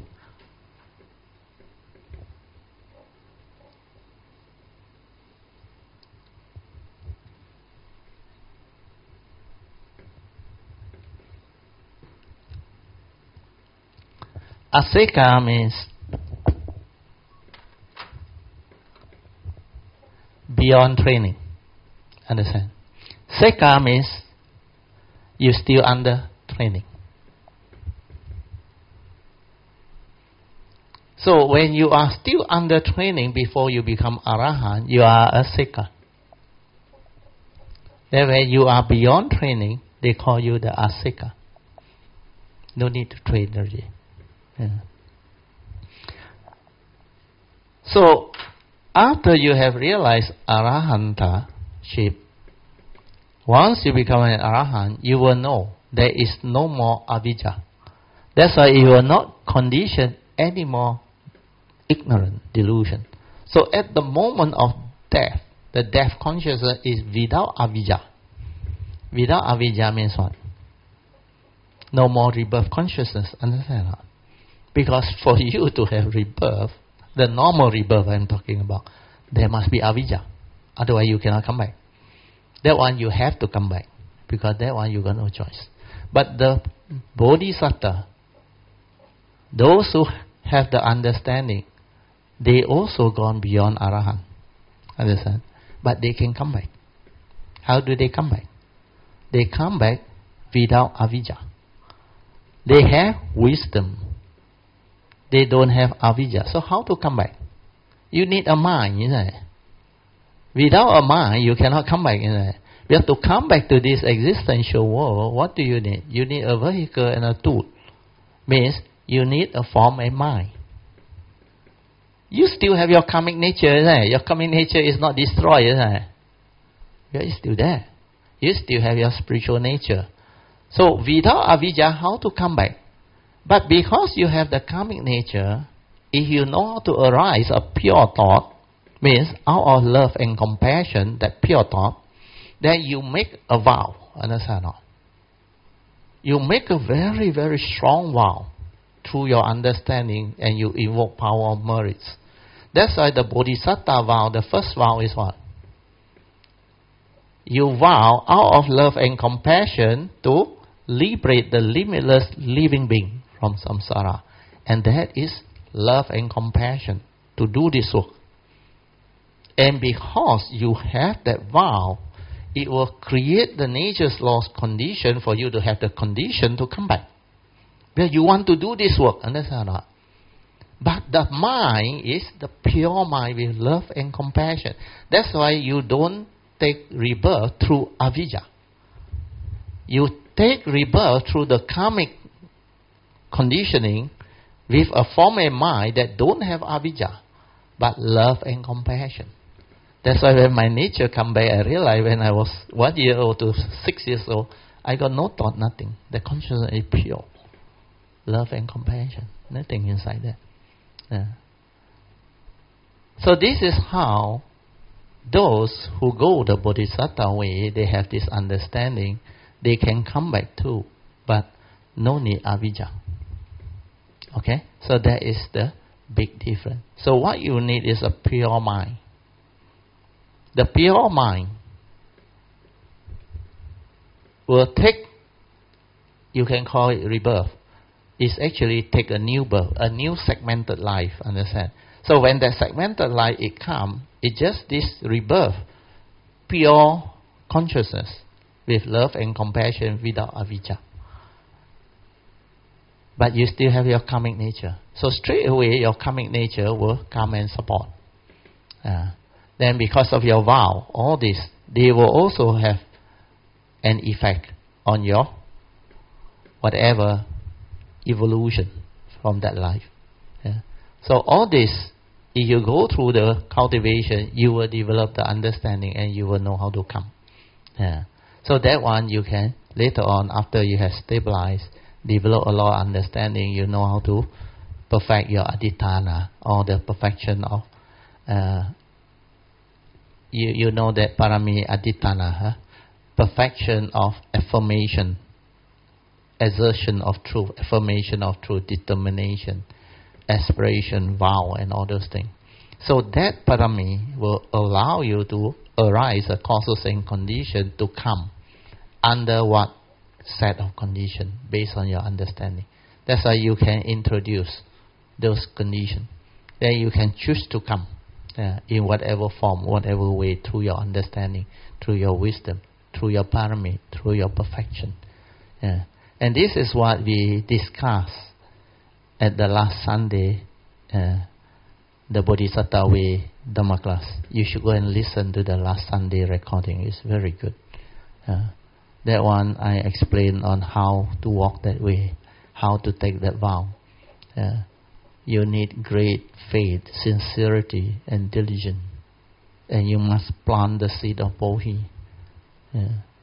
Asekha means beyond training. Understand? Sekha means you still under training. So when you are still under training before you become Arahant, you are a sekha. Then when you are beyond training, they call you the asekha. No need to train already. Yeah. So, after you have realized Arahanta-ship, Once you become an Arahant, you will know there is no more avijja. That's why you will not condition any more ignorant delusion. So at the moment of death, the death consciousness is without avijja. Without avijja means what? No more rebirth consciousness. Understand that? Because for you to have rebirth, the normal rebirth I'm talking about, there must be avijja. Otherwise you cannot come back. That one you have to come back. Because that one you got no choice. But the bodhisattva, those who have the understanding, they also gone beyond Arahant. Understand? But they can come back. How do they come back? They come back without avijja. They have wisdom. They don't have avijja. So how to come back? You need a mind, isn't it? Without a mind, you cannot come back, isn't it? You have to come back to this existential world. What do you need? You need a vehicle and a tool. Means you need a form and mind. You still have your karmic nature, isn't it? Your karmic nature is not destroyed, isn't it? You're still there. You still have your spiritual nature. So without avijja, how to come back? But because you have the karmic nature, if you know how to arise a pure thought, means out of love and compassion, that pure thought, then you make a vow. Understand or not? You make a very, very strong vow through your understanding, and you invoke power of merits. That's why the bodhisattva vow, the first vow is what? You vow out of love and compassion to liberate the limitless living being from samsara. And that is love and compassion, to do this work. And because you have that vow, it will create the nature's laws condition for you to have the condition to come back. Well, you want to do this work, understand or not? But the mind is the pure mind with love and compassion. That's why you don't take rebirth through avijja. You take rebirth through the karmic conditioning with a form and mind that don't have avijja, but love and compassion. That's why when my nature come back, I realized when I was one year old to six years old, I got no thought, nothing. The consciousness is pure. Love and compassion. Nothing inside there. Yeah. So this is how those who go the bodhisattva way, they have this understanding, they can come back too, but no need avijja. Okay? So that is the big difference. So what you need is a pure mind. The pure mind will take, you can call it rebirth. It's actually take a new birth, a new segmented life, understand? So when that segmented life, it comes, it's just this rebirth, pure consciousness with love and compassion without avijja. But you still have your karmic nature. So straight away, your karmic nature will come and support. Uh, then because of your vow, all this, they will also have an effect on your whatever evolution from that life. Yeah. So all this, if you go through the cultivation, you will develop the understanding and you will know how to come. Yeah. So that one you can, later on, after you have stabilized, develop a lot of understanding, you know how to perfect your adhitthana, or the perfection of, uh, you, you know that parami adhitthana, huh? Perfection of affirmation, assertion of truth, affirmation of truth, determination, aspiration, vow, and all those things. So that parami will allow you to arise a causal and condition to come under what set of condition based on your understanding. That's why you can introduce those conditions. Then you can choose to come uh, in whatever form, whatever way, through your understanding, through your wisdom, through your parami, through your perfection. Yeah. And this is what we discussed at the last Sunday, uh, the Bodhisattva Way Dhamma class. You should go and listen to the last Sunday recording. It's very good. Uh, that one I explained on how to walk that way, how to take that vow. Uh, you need great faith, sincerity, and diligence. And you must plant the seed of bodhi. Uh,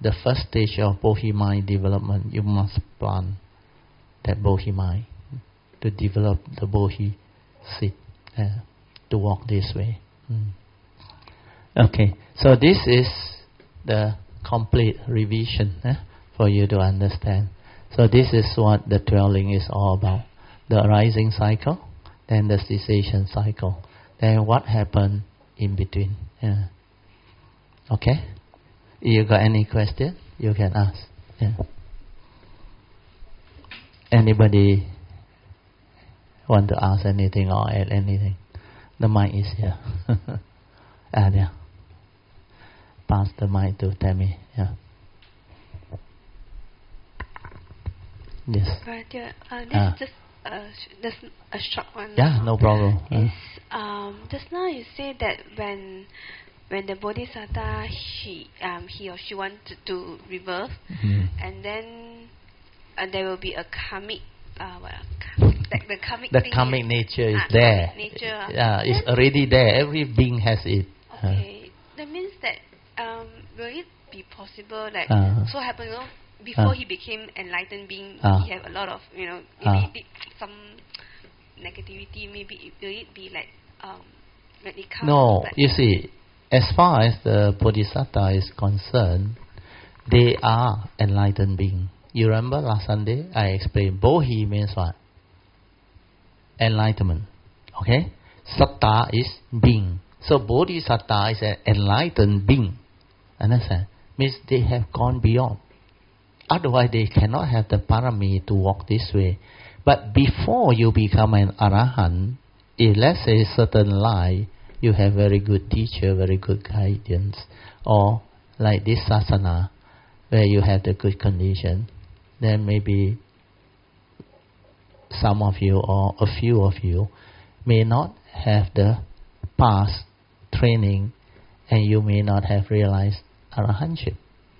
the first stage of Bodhi mind development, you must plant that Bodhi mind to develop the Bodhi seed uh, to walk this way. Mm. Okay, so this is the complete revision eh, for you to understand. So this is what the dwelling is all about. The arising cycle, then the cessation cycle, then what happened in between. Yeah. Okay? You got any question? You can ask. Yeah. Anybody want to ask anything or add anything? The mic is here. ah, yeah. Pass the mic to Tammy. Yeah. Yes. Right. Yeah. Uh, this Ah. is just uh, sh- just a short one. Yeah, no problem. Is, um, just now you say that when when the bodhisattva he um he or she wanted to rebirth, mm-hmm. and then uh, there will be a karmic uh what uh, like the karmic the thing karmic is, nature is ah, there. Karmic nature. Uh, Yeah, it's already there. Every being has it. Okay, uh. that means that um will it be possible like uh, so happen you know before uh, he became enlightened being uh, he have a lot of you know maybe uh, the, some negativity maybe it, will it be like um when it comes no, like you see, as far as the bodhisattva is concerned, they are enlightened being. You remember last Sunday I explained Bodhi means what? Enlightenment. Okay? Satta is being. So bodhisattva is an enlightened being. Understand? Means they have gone beyond. Otherwise they cannot have the parami to walk this way. But before you become an arahant, if let's say certain life, you have very good teacher, very good guidance, or like this sasana, where you have the good condition, then maybe some of you or a few of you may not have the past training, and you may not have realized arahantship.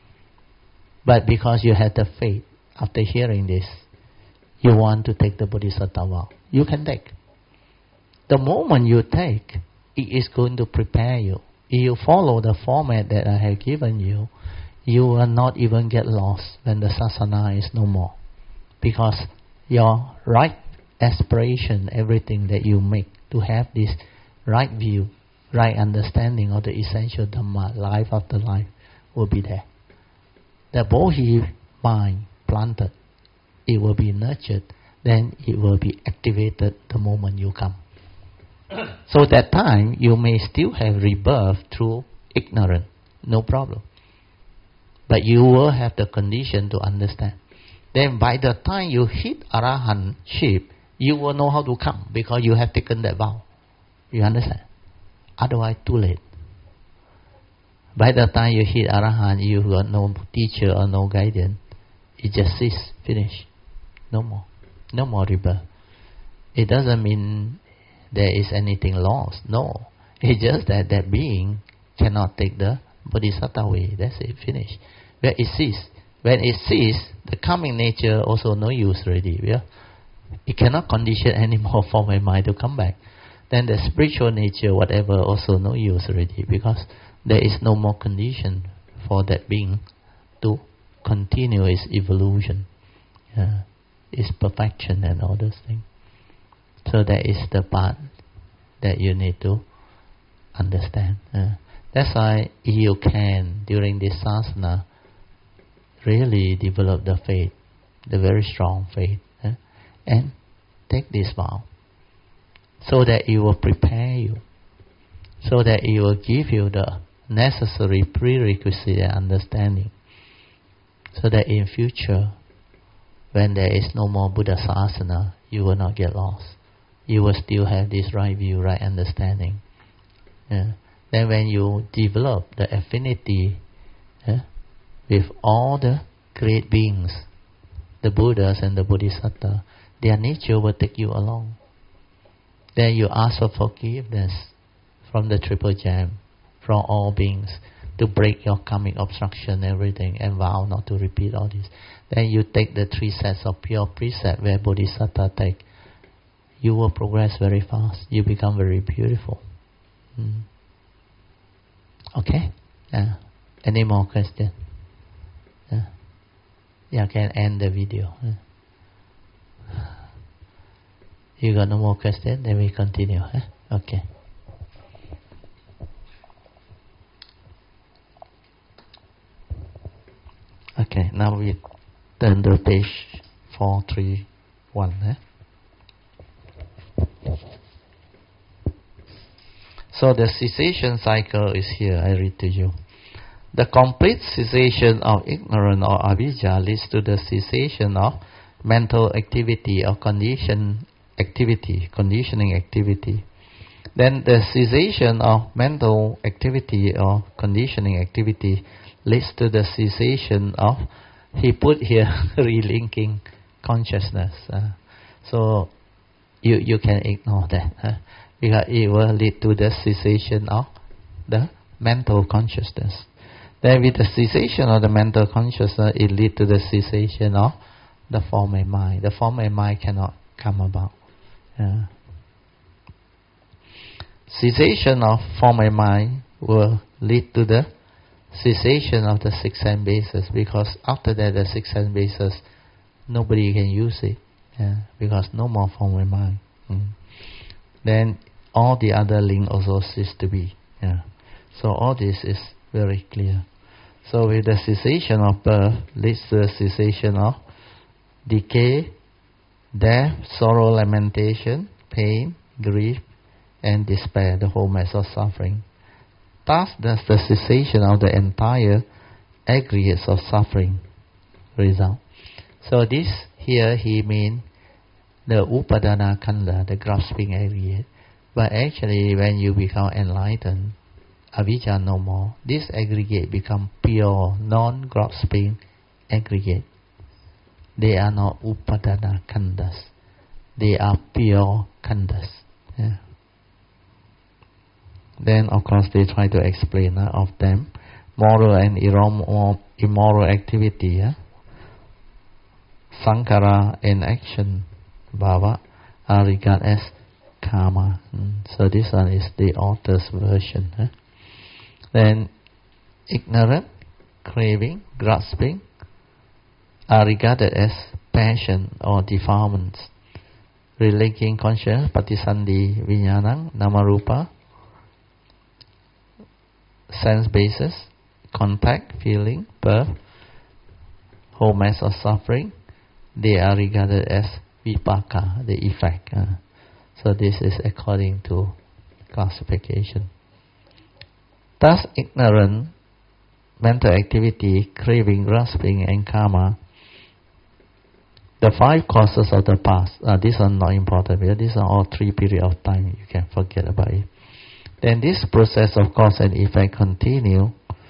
But because you had the faith, after hearing this, you want to take the bodhisattva vow, you can take. The moment you take, it is going to prepare you. If you follow the format that I have given you, you will not even get lost when the sasana is no more. Because your right aspiration, everything that you make to have this right view, right understanding of the essential Dhamma, life after life, will be there. The Bodhi mind planted, it will be nurtured, then it will be activated the moment you come. So that time, you may still have rebirth through ignorance, no problem. But you will have the condition to understand. Then by the time you hit arahantship, you will know how to come because you have taken that vow. You understand? Otherwise, too late. By the time you hit arahant, you got no teacher or no guidance. It just cease, finish. No more. No more rebirth. It doesn't mean there is anything lost. No. It's just that that being cannot take the bodhisattva way. That's it, finish. Where it cease. When it cease, the coming nature also no use already. Yeah? It cannot condition any more form and mind to come back. Then the spiritual nature, whatever, also no use already, because there is no more condition for that being to continue its evolution, yeah, its perfection and all those things. So that is the part that you need to understand. Uh, that's why you can, during this sasana, really develop the faith, the very strong faith, uh, and take this vow, so that it will prepare you, so that it will give you the necessary prerequisite and understanding, so that in future, when there is no more Buddha sasana, you will not get lost. You will still have this right view, right understanding. Yeah. Then when you develop the affinity, yeah, with all the great beings, the Buddhas and the Bodhisattva, their nature will take you along. Then you ask for forgiveness from the triple gem, from all beings, to break your karmic obstruction, everything, and vow not to repeat all this. Then you take the three sets of pure precept where Bodhisattva take. You will progress very fast. You become very beautiful. Mm. Okay? Yeah. Any more questions? Yeah, yeah, can end the video. Yeah. You got no more question? Then we continue. Eh? Okay. Okay, now we turn to page four three one. Eh? So the cessation cycle is here. I read to you. The complete cessation of ignorance or avijja leads to the cessation of mental activity or condition activity, conditioning activity. Then the cessation of mental activity or conditioning activity leads to the cessation of, he put here, relinking consciousness. Uh, so you you can ignore that. Huh? Because it will lead to the cessation of the mental consciousness. Then with the cessation of the mental consciousness, it leads to the cessation of the form and mind. The form and mind cannot come about. Yeah. Cessation of form and mind will lead to the cessation of the six sense bases, because after that the six sense bases, nobody can use it. Yeah. Because no more form and mind. Mm. Then all the other link also cease to be. Yeah. So all this is very clear. So with the cessation of birth leads to the cessation of decay, death, sorrow, lamentation, pain, grief, and despair, the whole mass of suffering. Thus does the cessation of the entire aggregates of suffering result. So this here he means the upadana khandha, the grasping aggregate. But actually when you become enlightened, avijja no more, this aggregate become pure, non-grasping aggregate. They are not upadana khandhas. They are pure khandhas. Yeah. Then of course they try to explain uh, of them. Moral and immoral, immoral activity. Yeah? Sankhara and action, bhava, are regarded as karma. Mm. So this one is the author's version. Huh? Then ignorant, craving, grasping are regarded as passion or defilements. Relinking consciousness, patisandhi vijnanam, namarupa, sense basis, contact, feeling, birth, whole mass of suffering, they are regarded as vipaka, the effect. Uh, so this is according to classification. Thus ignorant, mental activity, craving, grasping, and karma, the five causes of the past, uh, these are not important because these are all three periods of time, you can forget about it. Then this process of cause and effect continue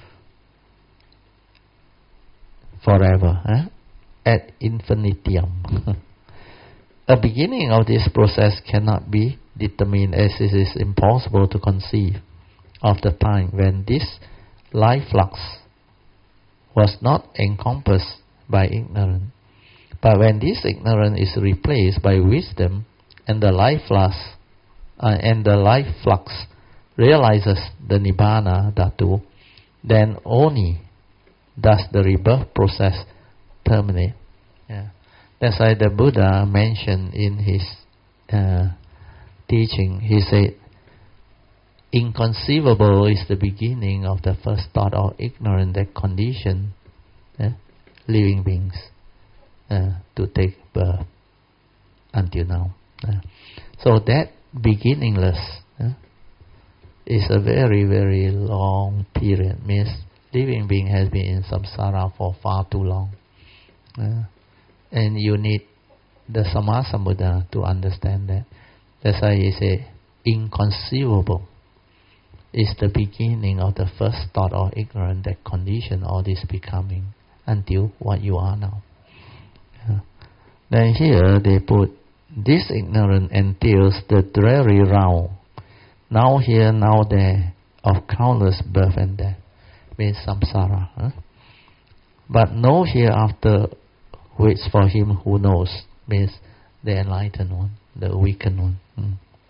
forever, eh? Ad infinitum. A beginning of this process cannot be determined, as it is impossible to conceive of the time when this life flux was not encompassed by ignorance. But when this ignorance is replaced by wisdom, and the life flux, uh, and the life flux realizes the nibbana dhatu, then only does the rebirth process terminate. Yeah. That's why the Buddha mentioned in his uh, teaching, he said, inconceivable is the beginning of the first thought of ignorance that condition uh, living beings uh, to take birth until now. Uh, so that beginningless uh, is a very, very long period. Means living being has been in samsara for far too long. Uh, and you need the Sammasambuddha to understand that. That's why he say, inconceivable is the beginning of the first thought or ignorance that condition all this becoming until what you are now. Yeah. Then here they put, this ignorance entails the dreary round, now here, now there, of countless birth and death, means samsara. Huh? But no hereafter waits for him who knows, means the enlightened one, the awakened one. Hmm.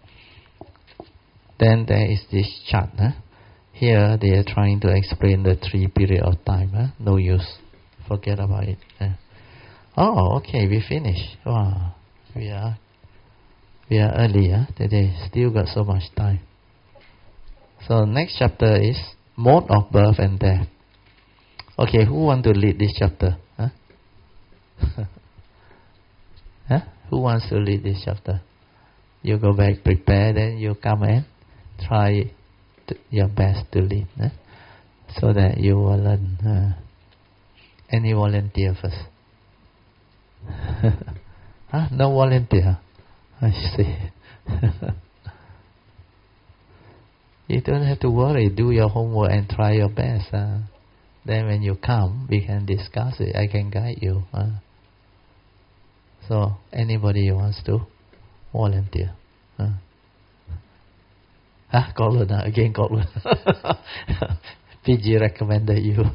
Then there is this chart. Huh? Here they are trying to explain the three period of time. Huh? No use forget about it. Yeah. Oh, okay, we finished. Wow, we are we are early huh? Today. Still got so much time. So next chapter is mode of birth and death. Okay, who want to lead this chapter? Huh? Huh? Who wants to lead this chapter? You go back, prepare, then you come and try to, your best to lead, huh? So that you will learn. Uh, any volunteer first? Huh? No volunteer? I see. You don't have to worry. Do your homework and try your best. Uh. Then when you come, we can discuss it. I can guide you. Uh. So anybody who wants to volunteer. Uh. Huh? Colin, uh, again Colin. P G recommended you.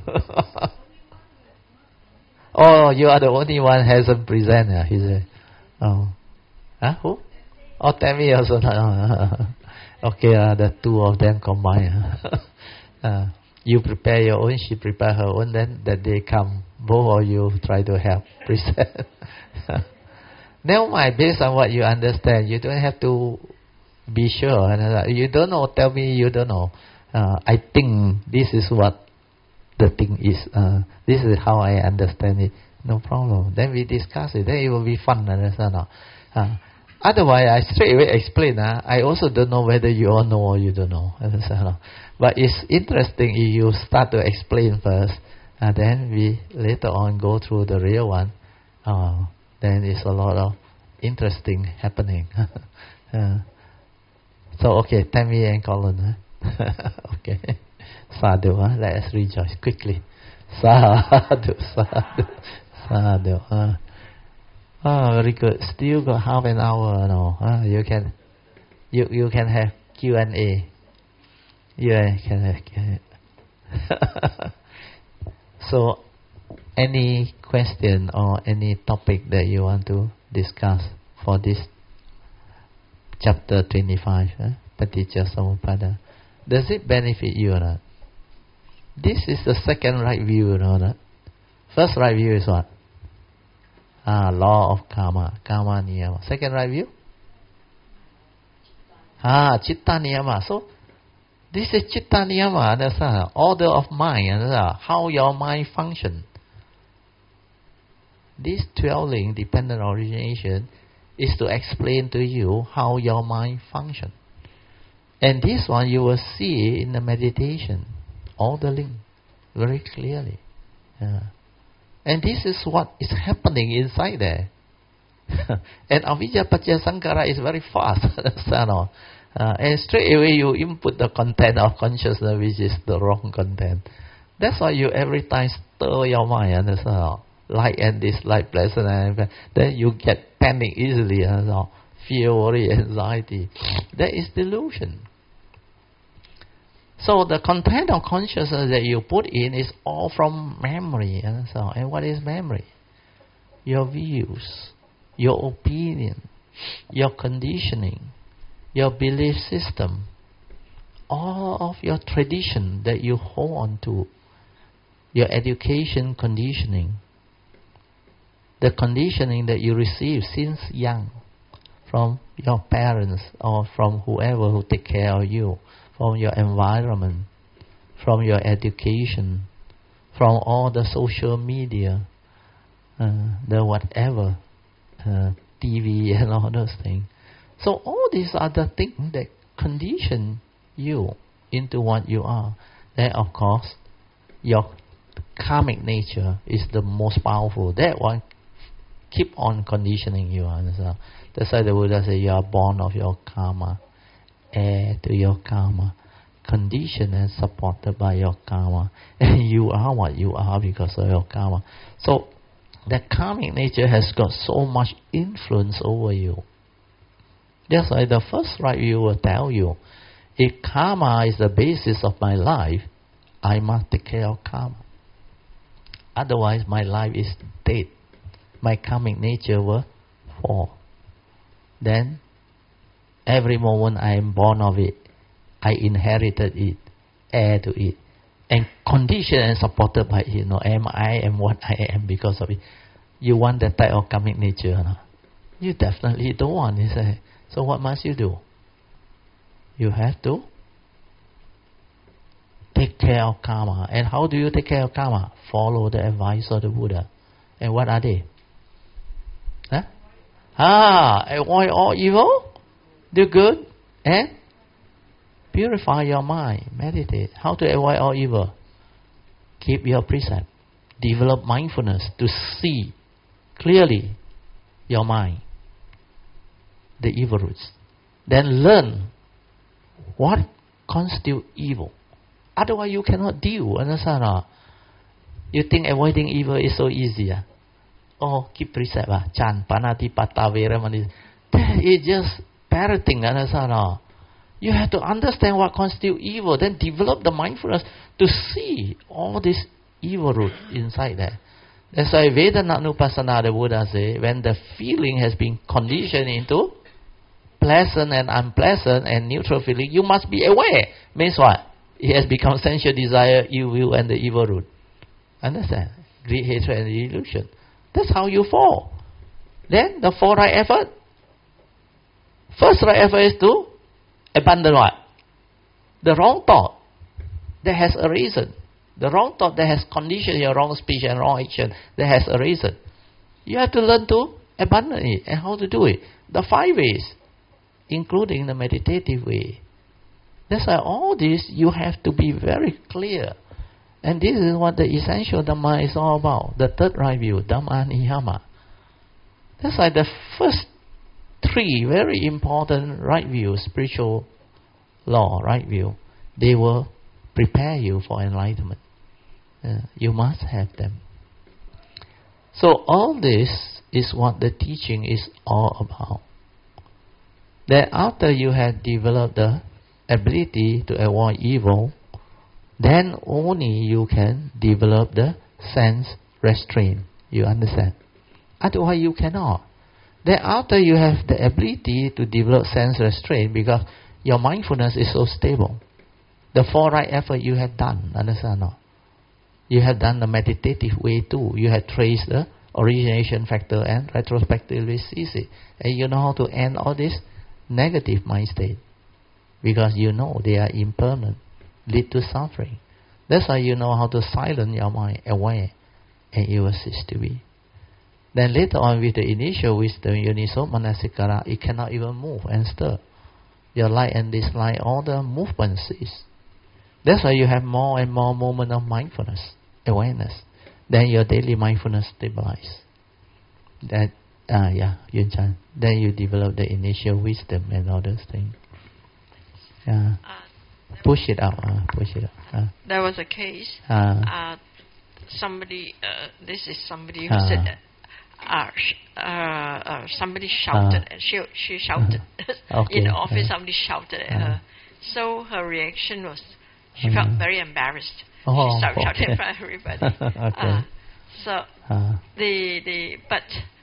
Oh, you are the only one hasn't presented. He said, oh. Huh? Who? Oh, Tammy also not. Okay, uh, the two of them combine. uh, you prepare your own, she prepare her own, then that they come, both of you try to help present. Never mind, based on what you understand, you don't have to be sure. You don't know, tell me you don't know. Uh, I think this is what the thing is. Uh, this is how I understand it. No problem. Then we discuss it. Then it will be fun. Understand? Uh, otherwise, I straight away explain. Uh, I also don't know whether you all know or you don't know. Understand? But it's interesting if you start to explain first, and then we later on go through the real one. Uh, then it's a lot of interesting happening. uh, so okay, Tammy and Colin. Huh? Okay. Sadhu, huh? Let us rejoice quickly. Sadhu, sadhu, sadhu. Huh? Oh, very good. Still got half an hour. No, huh? You can, you you can have Q and A. Yeah, can have Q and A. So, any question or any topic that you want to discuss for this chapter twenty-five, huh? Paticca Samuppada. Does it benefit you or not? This is the second right view, you know that? First right view is what? Ah, law of karma, karma niyama. Second right view? Ah, chitta niyama. So, this is chitta niyama, that's uh, order of mind, that's uh, how your mind function. This twelve-link dependent origination is to explain to you how your mind function. And this one you will see in the meditation, all the link, very clearly. Yeah. And this is what is happening inside there. And avijja paccaya sankhara is very fast. uh, and straight away you input the content of consciousness, which is the wrong content. That's why you every time stir your mind, understand? Like and dislike, pleasant and bad. Then you get panic easily, understand? Fear, worry, anxiety. That is delusion. So the content of consciousness that you put in is all from memory. Understand? And what is memory? Your views, your opinion, your conditioning, your belief system, all of your tradition that you hold on to, your education conditioning, the conditioning that you receive since young from your parents or from whoever who take care of you, from your environment, from your education, from all the social media, uh, the whatever, uh, T V and all those things. So all these are the things that condition you into what you are. Then of course, your karmic nature is the most powerful. That one keep on conditioning you. Understand? That's why the Buddha says you are born of your karma, heir to your karma, conditioned and supported by your karma, and you are what you are because of your karma. So the karmic nature has got so much influence over you. That's why the first right view will tell you, if karma is the basis of my life, I must take care of karma. Otherwise my life is dead. My karmic nature will fall. Then every moment I am born of it, I inherited it, heir to it. and conditioned and supported by it. You know, am I am what I am because of it. You want that type of karmic nature? No? You definitely don't want. You say, so what must you do? You have to take care of karma. And how do you take care of karma? Follow the advice of the Buddha. And what are they? Huh? Ah, avoid all evil, do good, and purify your mind. Meditate. How to avoid all evil? Keep your precept. Develop mindfulness to see clearly your mind, the evil roots. Then learn what constitutes evil. Otherwise you cannot deal. Understand? Or you think avoiding evil is so easy? Uh? Oh, keep precept. Uh? Chan, panati, pata, veramani. That is just parroting. Understand? Or you have to understand what constitutes evil. Then develop the mindfulness to see all this evil root inside there. That's why Vedananupassana, the Buddha say, when the feeling has been conditioned into pleasant and unpleasant and neutral feeling, you must be aware. Means what? It has become sensual desire, ill will, and the evil root. Understand? Greed, hatred, and delusion. That's how you fall. Then the four right effort. First right effort is to abandon what? The wrong thought that has a reason. The wrong thought that has conditioned your wrong speech and wrong action that has a reason. You have to learn to abandon it. And how to do it? The five ways, including the meditative way. That's why all this you have to be very clear. And this is what the essential Dhamma is all about. The third right view, Dhamma Niyama. That's why the first three very important right views, spiritual law, right view, they will prepare you for enlightenment. Uh, you must have them. So all this is what the teaching is all about. That after you have developed the ability to avoid evil, then only you can develop the sense restraint. You understand? Otherwise you cannot. Then after you have the ability to develop sense restraint, because your mindfulness is so stable, the four right effort you have done, understand or not? You have done the meditative way too. You have traced the origination factor and retrospectively seized it. And you know how to end all this negative mind state. Because you know they are impermanent, lead to suffering. That's why you know how to silence your mind away, and it will cease to be. Then later on with the initial wisdom, Yoniso Manasikara, it cannot even move and stir. Your like and dislike, all the movements cease. That's why you have more and more moment of mindfulness, awareness. Then your daily mindfulness stabilizes. That, ah, yeah, Yun Chan. Then you develop the initial wisdom and all those things. Yeah. Uh, push it out. Uh, push it out. Uh. There was a case. Uh, uh, somebody. Uh, this is somebody who uh, said that. Uh, sh- uh, uh, somebody shouted. Uh, she she shouted uh, okay. in the office. Uh, somebody shouted at uh, her. So her reaction was, she uh, felt very embarrassed. Oh, she started okay. shouting in front of everybody. okay. uh, so uh, the the but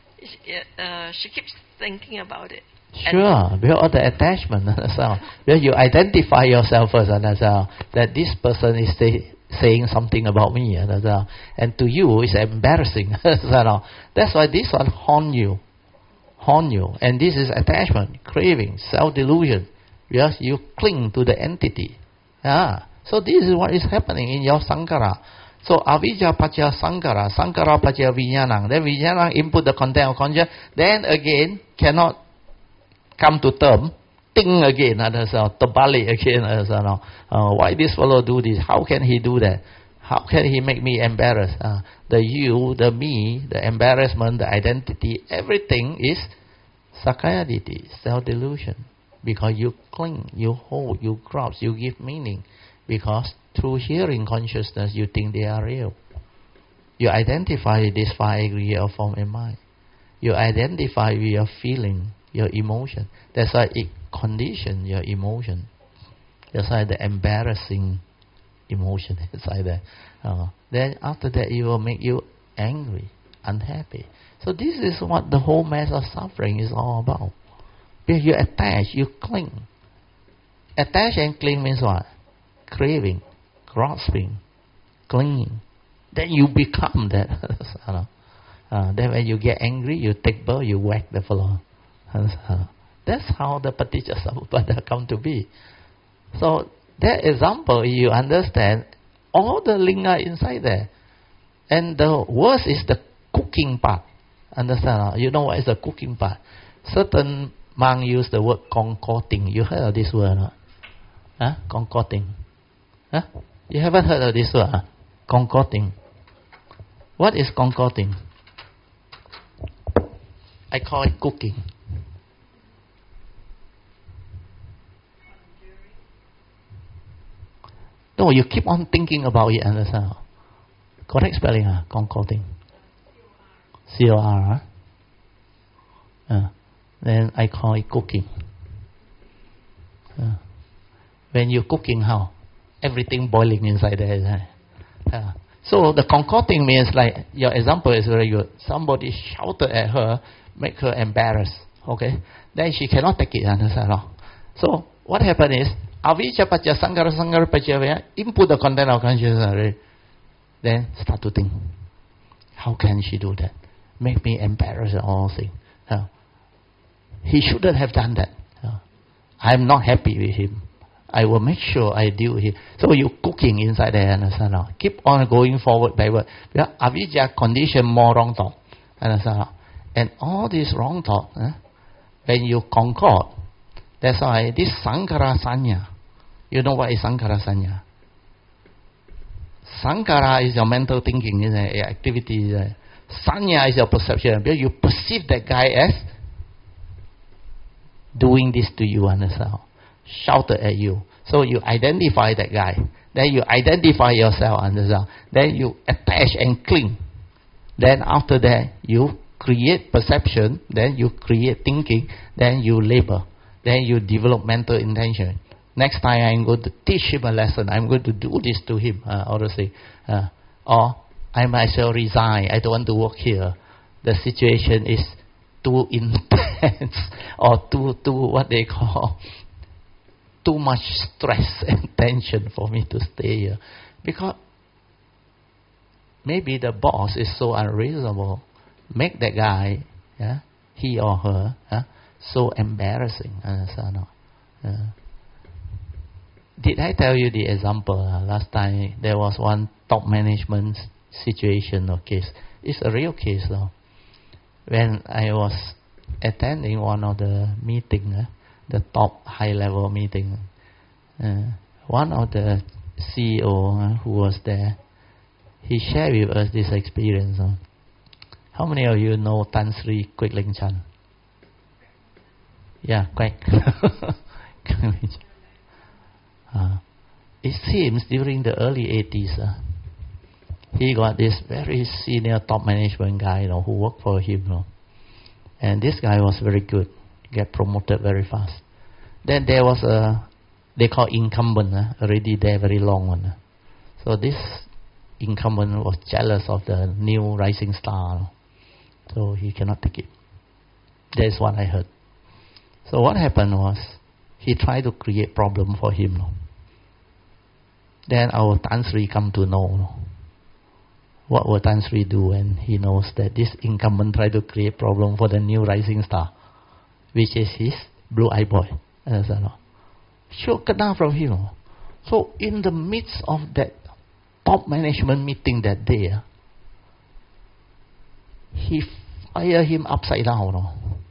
uh, she keeps thinking about it. Sure, because of the attachment. So, because you identify yourself first, so, that this person is say, saying something about me, so, and to you it's embarrassing. So, that's why this one haunt you, haunt you, and this is attachment, craving, self-delusion, because you cling to the entity. Yeah. So this is what is happening in your sankara. So avijja pacha sankara, sankara pacha vijnanam. Then vijnanam input the content of conscious. Then again cannot come to term, think again, terbalik again. Uh, why this fellow do this? How can he do that? How can he make me embarrassed? Uh, the you, the me, the embarrassment, the identity, everything is Sakaya Ditti, self-delusion. Because you cling, you hold, you grasp, you give meaning. Because through hearing consciousness, you think they are real. You identify this five aggregate of form and mind. You identify with your feeling, your emotion. That's why it conditions your emotion. That's why the embarrassing emotion is like that. Uh, then after that, it will make you angry, unhappy. So this is what the whole mass of suffering is all about. Because you attach, you cling. Attach and cling means what? Craving, grasping, clinging. Then you become that. uh, then when you get angry, you take birth, you whack the floor. That's how the Paticcasamuppada come to be. So that example, you understand all the linga inside there. And the worst is the cooking part. Understand? You know what is the cooking part? Certain monk use the word concocting. You heard of this word? No? Huh? Concocting. Huh? You haven't heard of this word? Huh? Concocting. What is concocting? I call it cooking. No, you keep on thinking about it, understand? Correct spelling, huh? Concocting. C O R, huh? Uh, then I call it cooking. Uh, when you're cooking, how? Everything boiling inside there. Uh, so the concocting means like, your example is very good. Somebody shouted at her, make her embarrassed. Okay? Then she cannot take it, understand? So what happened is, avijja pacca sankhara sankhara pacca, input the content of consciousness. Then start to think, how can she do that? Make me embarrassed and all things. Uh, he shouldn't have done that. Uh, I'm not happy with him. I will make sure I deal with him. So you're cooking inside there, understand? Uh, keep on going forward, backward. Yeah, avijja condition more wrong thought. Understand? Uh, and all this wrong thought, uh, when you concord, that's why this sankhara sanya. You know what is sankhara sanya? Sankhara is your mental thinking, is an activity. Is a, Sanya is your perception. You perceive that guy as doing this to you, understand? Shouted at you. So you identify that guy. Then you identify yourself, understand? Then you attach and cling. Then after that, you create perception. Then you create thinking. Then you label. Then you develop mental intention. Next time I'm going to teach him a lesson. I'm going to do this to him, uh, or say, uh, or I myself resign. I don't want to work here. The situation is too intense, or too, too what they call, too much stress and tension for me to stay here. Because maybe the boss is so unreasonable, make that guy, yeah, he or her, yeah, so embarrassing. Understand? Uh, did I tell you the example uh, last time? There was one top management situation or case. It's a real case though. When I was attending one of the meeting, uh, the top high level meeting, uh, one of the C E O uh, who was there, he shared with us this experience. Uh. How many of you know Tan Sri Kwek Ling Chan? Yeah, Kwek. uh, it seems during the early eighties, uh, he got this very senior top management guy, you know, who worked for him, you know. And this guy was very good, get promoted very fast. Then there was a, they call incumbent, uh, already there very long one. Uh. So this incumbent was jealous of the new rising star, so he cannot take it. That's what I heard. So what happened was, he tried to create problem for him. No? Then our Tan Sri come to know. No? What will Tan Sri do when he knows that this incumbent tried to create problem for the new rising star, which is his blue-eyed boy? Understand? Sure, kena from him. So in the midst of that top management meeting that day, uh, he fired him upside down. No?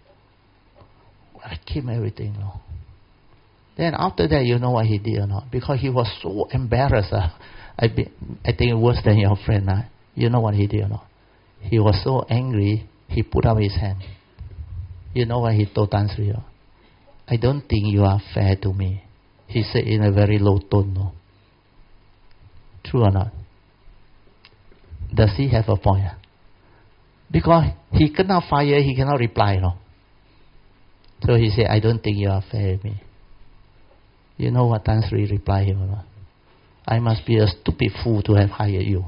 I came everything. No? Then after that, you know what he did or not? Because he was so embarrassed. Uh, I, be, I think worse than your friend. Uh, you know what he did or not? He was so angry, he put up his hand. You know what he told Tan Sri? Uh? I don't think you are fair to me. He said in a very low tone. No? True or not? Does he have a point? Because he cannot fire, he cannot reply. No? So he said, I don't think you are fair to me. You know what Tan Sri replied him or not? I must be a stupid fool to have hired you.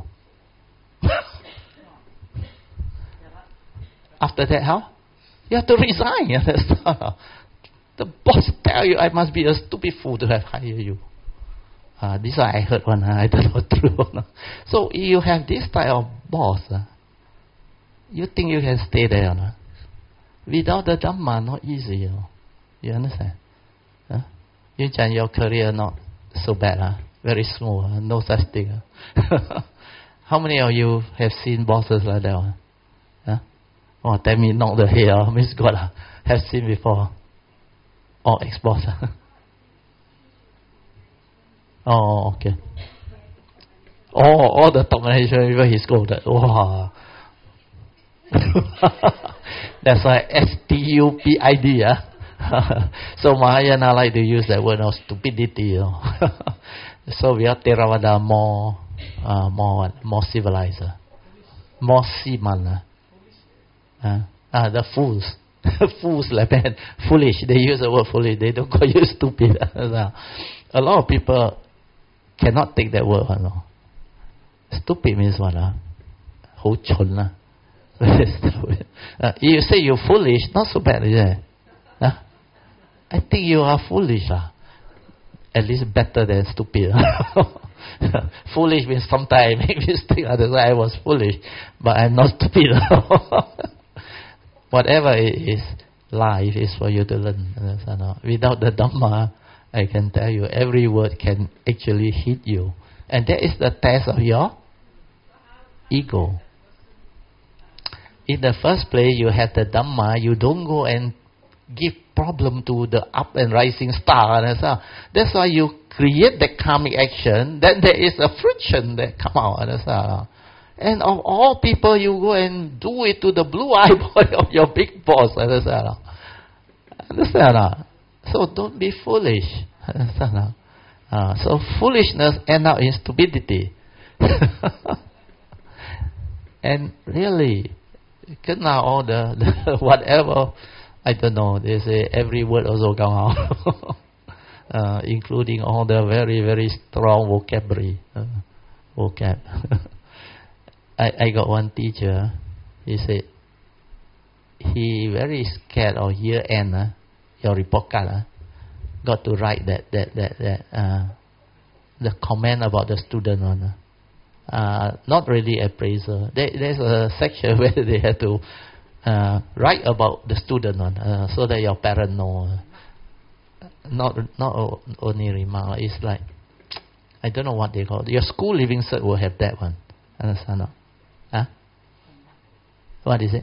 After that, how? You have to resign. The boss tell you, I must be a stupid fool to have hired you. Uh, this one I heard one. Uh, I don't know true or not. So you have this type of boss. Uh, you think you can stay there or not? Without the Dhamma, not easy. You know? You understand? Huh? You change your career not so bad. Huh? Very small. Huh? No such thing. Huh? How many of you have seen bosses like that? Huh? Huh? Oh, tell me not the hair. Miss God uh, have seen before. Or ex-boss. Huh? Oh, okay. Oh, all the top management people he scolded. Wow. That's why S T U P I D. Uh. So Mahayana like to use that word of stupidity. You know. So we are Theravada more, uh, more, more civilized, uh. more seaman. Uh. Uh, the fools. Fools like that. Foolish. They use the word foolish. They don't call you stupid. A lot of people cannot take that word. No. Stupid means what? Uh? Ho chun. Uh. uh, you say you're foolish, not so bad, is it? Uh? I think you are foolish. Uh. At least better than stupid. Foolish means sometimes I make mistake. That's why I was foolish. But I'm not stupid. Whatever it is, life is for you to learn. Without the Dhamma, I can tell you, every word can actually hit you. And that is the test of your ego. In the first place, you have the Dhamma, you don't go and give problem to the up and rising star. And so that's why you create the karmic action, then there is a friction that come out. And, so, and of all people, you go and do it to the blue-eyed boy of your big boss. And so, understand? So don't be foolish. Uh, so foolishness end up in stupidity. And really, because now all the, the whatever, I don't know, they say every word also come out. uh, including all the very, very strong vocabulary. Uh, vocab. I, I got one teacher, he said, he very scared of year end, uh, your report card, uh, got to write that that that that uh, the comment about the student one. Uh, uh, not really appraisal. There, there's a section where they have to uh, write about the student one, uh, so that your parent know. Uh, not not only remark. It's like I don't know what they call it. Your school living cert will have that one. Understand? No? Huh? What is it?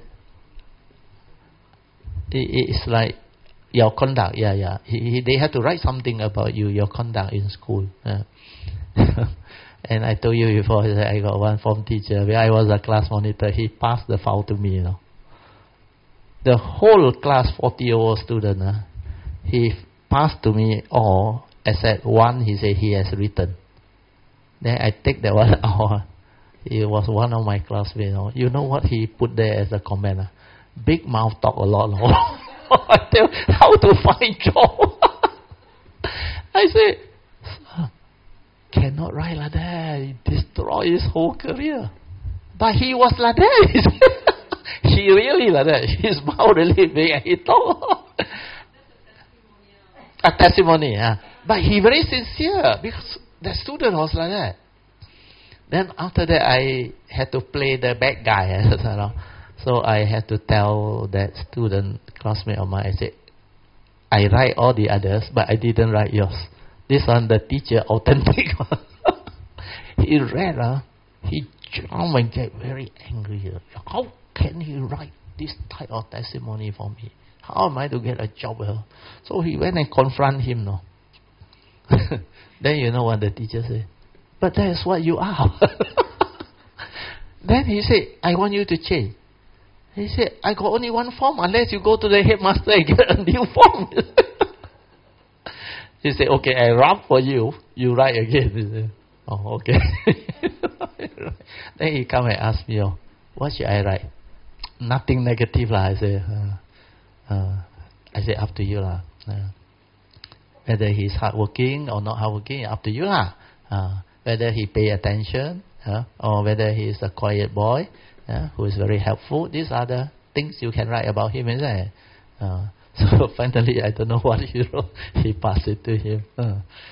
it? It's like your conduct. Yeah, yeah. He, he, they have to write something about you, your conduct in school. Uh. And I told you before that I got one form teacher where I was a class monitor. He passed the file to me. You know, the whole class forty-year-old student. Uh, he passed to me all except one. He said he has written. Then I take that one out. He was one of my classmates. You know, you know what he put there as a comment? Uh? Big mouth talk a lot. No? I tell how to find job. I say, cannot write like that. He destroy his whole career. But he was like that. He really like that. His mouth really big and he talk. A testimony. Uh. But he very sincere because the student was like that. Then after that, I had to play the bad guy. So I had to tell that student, classmate of mine, I said, I write all the others, but I didn't write yours. This one, the teacher, authentic. He read, uh, he jumped and get very angry. How can he write this type of testimony for me? How am I to get a job? Uh? So he went and confront him. No. Then you know what the teacher said? But that is what you are. Then he said, I want you to change. He said, I got only one form unless you go to the headmaster and get a new form. He said, okay, I rub for you. You write again. He said, oh, okay. Then he come and ask me, oh, what should I write? Nothing negative lah. I said, uh, uh, I said, up to you lah. Uh, whether he's hardworking or not hardworking, up to you lah. Uh, whether he pay attention uh, or whether he is a quiet boy uh, who is very helpful. These are the things you can write about him, isn't it? Uh, so finally, I don't know what he wrote. He passed it to him. Uh,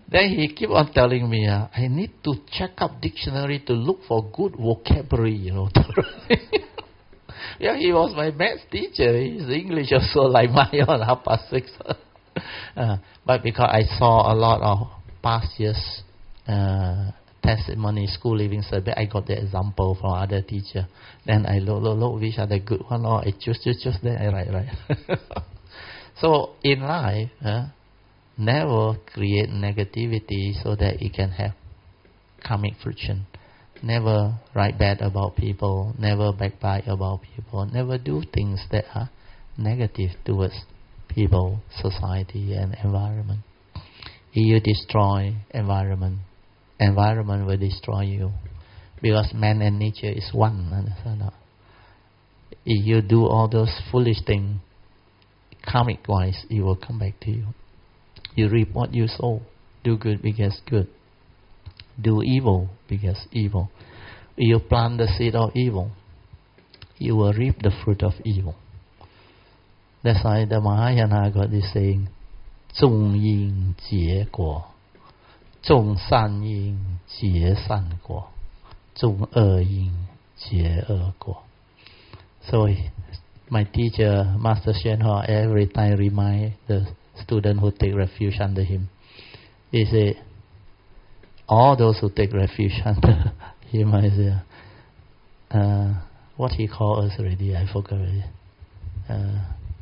Then he keep on telling me, uh, I need to check up dictionary to look for good vocabulary, you know. Yeah, he was my maths teacher. His English also like mine on half past six. uh, but because I saw a lot of past years uh, testimony, school living survey, I got the example from other teacher. Then I look, look, look, which are the good one, or I choose, choose, choose, then I write, write. So in life, uh, never create negativity so that it can have karmic friction. Never write bad about people, never backbite about people, never do things that are negative towards people, society and environment. If you destroy environment, environment will destroy you. Because man and nature is one. Understand? If you do all those foolish things, karmic wise, it will come back to you. You reap what you sow. Do good because good. Do evil because evil. You plant the seed of evil, you will reap the fruit of evil. That's why the Mahayana got this saying, 种因结果, 种善因结善果, 种恶因结恶果. So my teacher, Master Hsuan Hua, every time remind the student who take refuge under him. He say, all those who take refuge under him, I say, uh, what he called us already, I forgot already. Uh,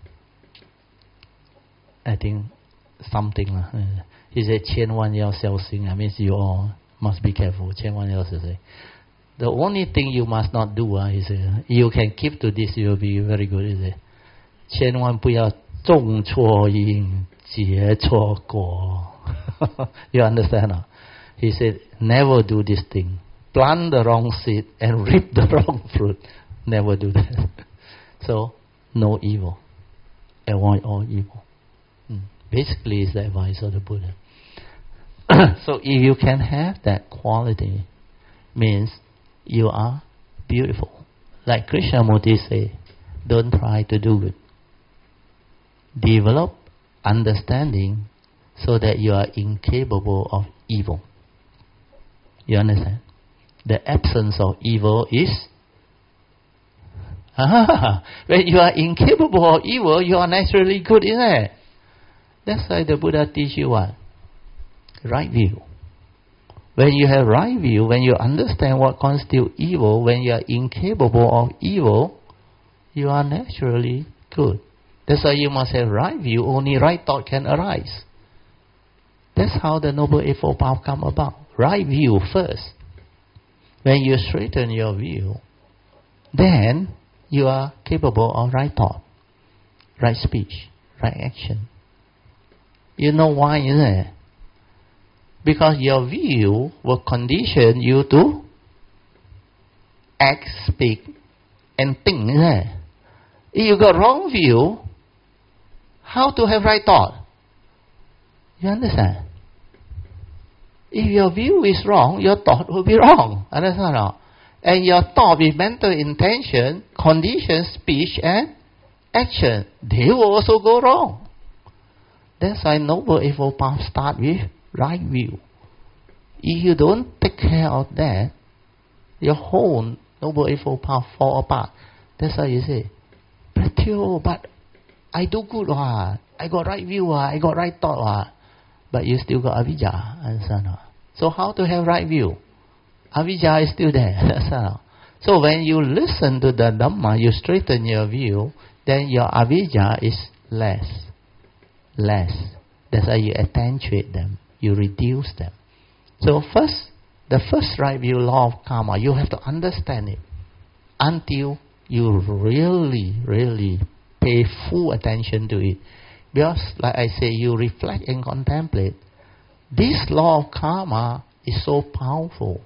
I think something. Uh, he said, 千万要小心. That means you all must be careful. 千万要小心. The only thing you must not do, uh, he said, you can keep to this, you will be very good. He said, 千万不要种错因结错果. You understand? Uh? He said, never do this thing. Plant the wrong seed and reap the wrong fruit. Never do that. So, no evil. Avoid all evil. Mm. Basically, it's the advice of the Buddha. So, if you can have that quality, means you are beautiful. Like Krishnamurti say, don't try to do good. Develop understanding so that you are incapable of evil. You understand? The absence of evil is... Ah, when you are incapable of evil, you are naturally good, isn't it? That's why the Buddha teach you what? Right view. When you have right view, when you understand what constitutes evil, when you are incapable of evil, you are naturally good. That's why you must have right view. Only right thought can arise. That's how the Noble Eightfold Path come about. Right view first. When you straighten your view, then you are capable of right thought, right speech, right action. You know why, isn't it? Because your view will condition you to act, speak, and think, isn't it? If you got wrong view, how to have right thought? You understand? If your view is wrong, your thought will be wrong. Understand? No? And your thought with mental intention, condition, speech, and action, they will also go wrong. That's why Noble Eightfold Path start with right view. If you don't take care of that, your whole Noble Eightfold Path fall apart. That's why you say, but I do good, uh, I got right view, uh, I got right thought, uh, but you still got avijja. Understand? So how to have right view? Avijja is still there. Understand? So when you listen to the Dhamma, you straighten your view, then your avijja is less. Less. That's why you attenuate them. You reduce them. So first, the first right view, law of karma, you have to understand it until you really, really pay full attention to it. Because, like I say, you reflect and contemplate. This law of karma is so powerful.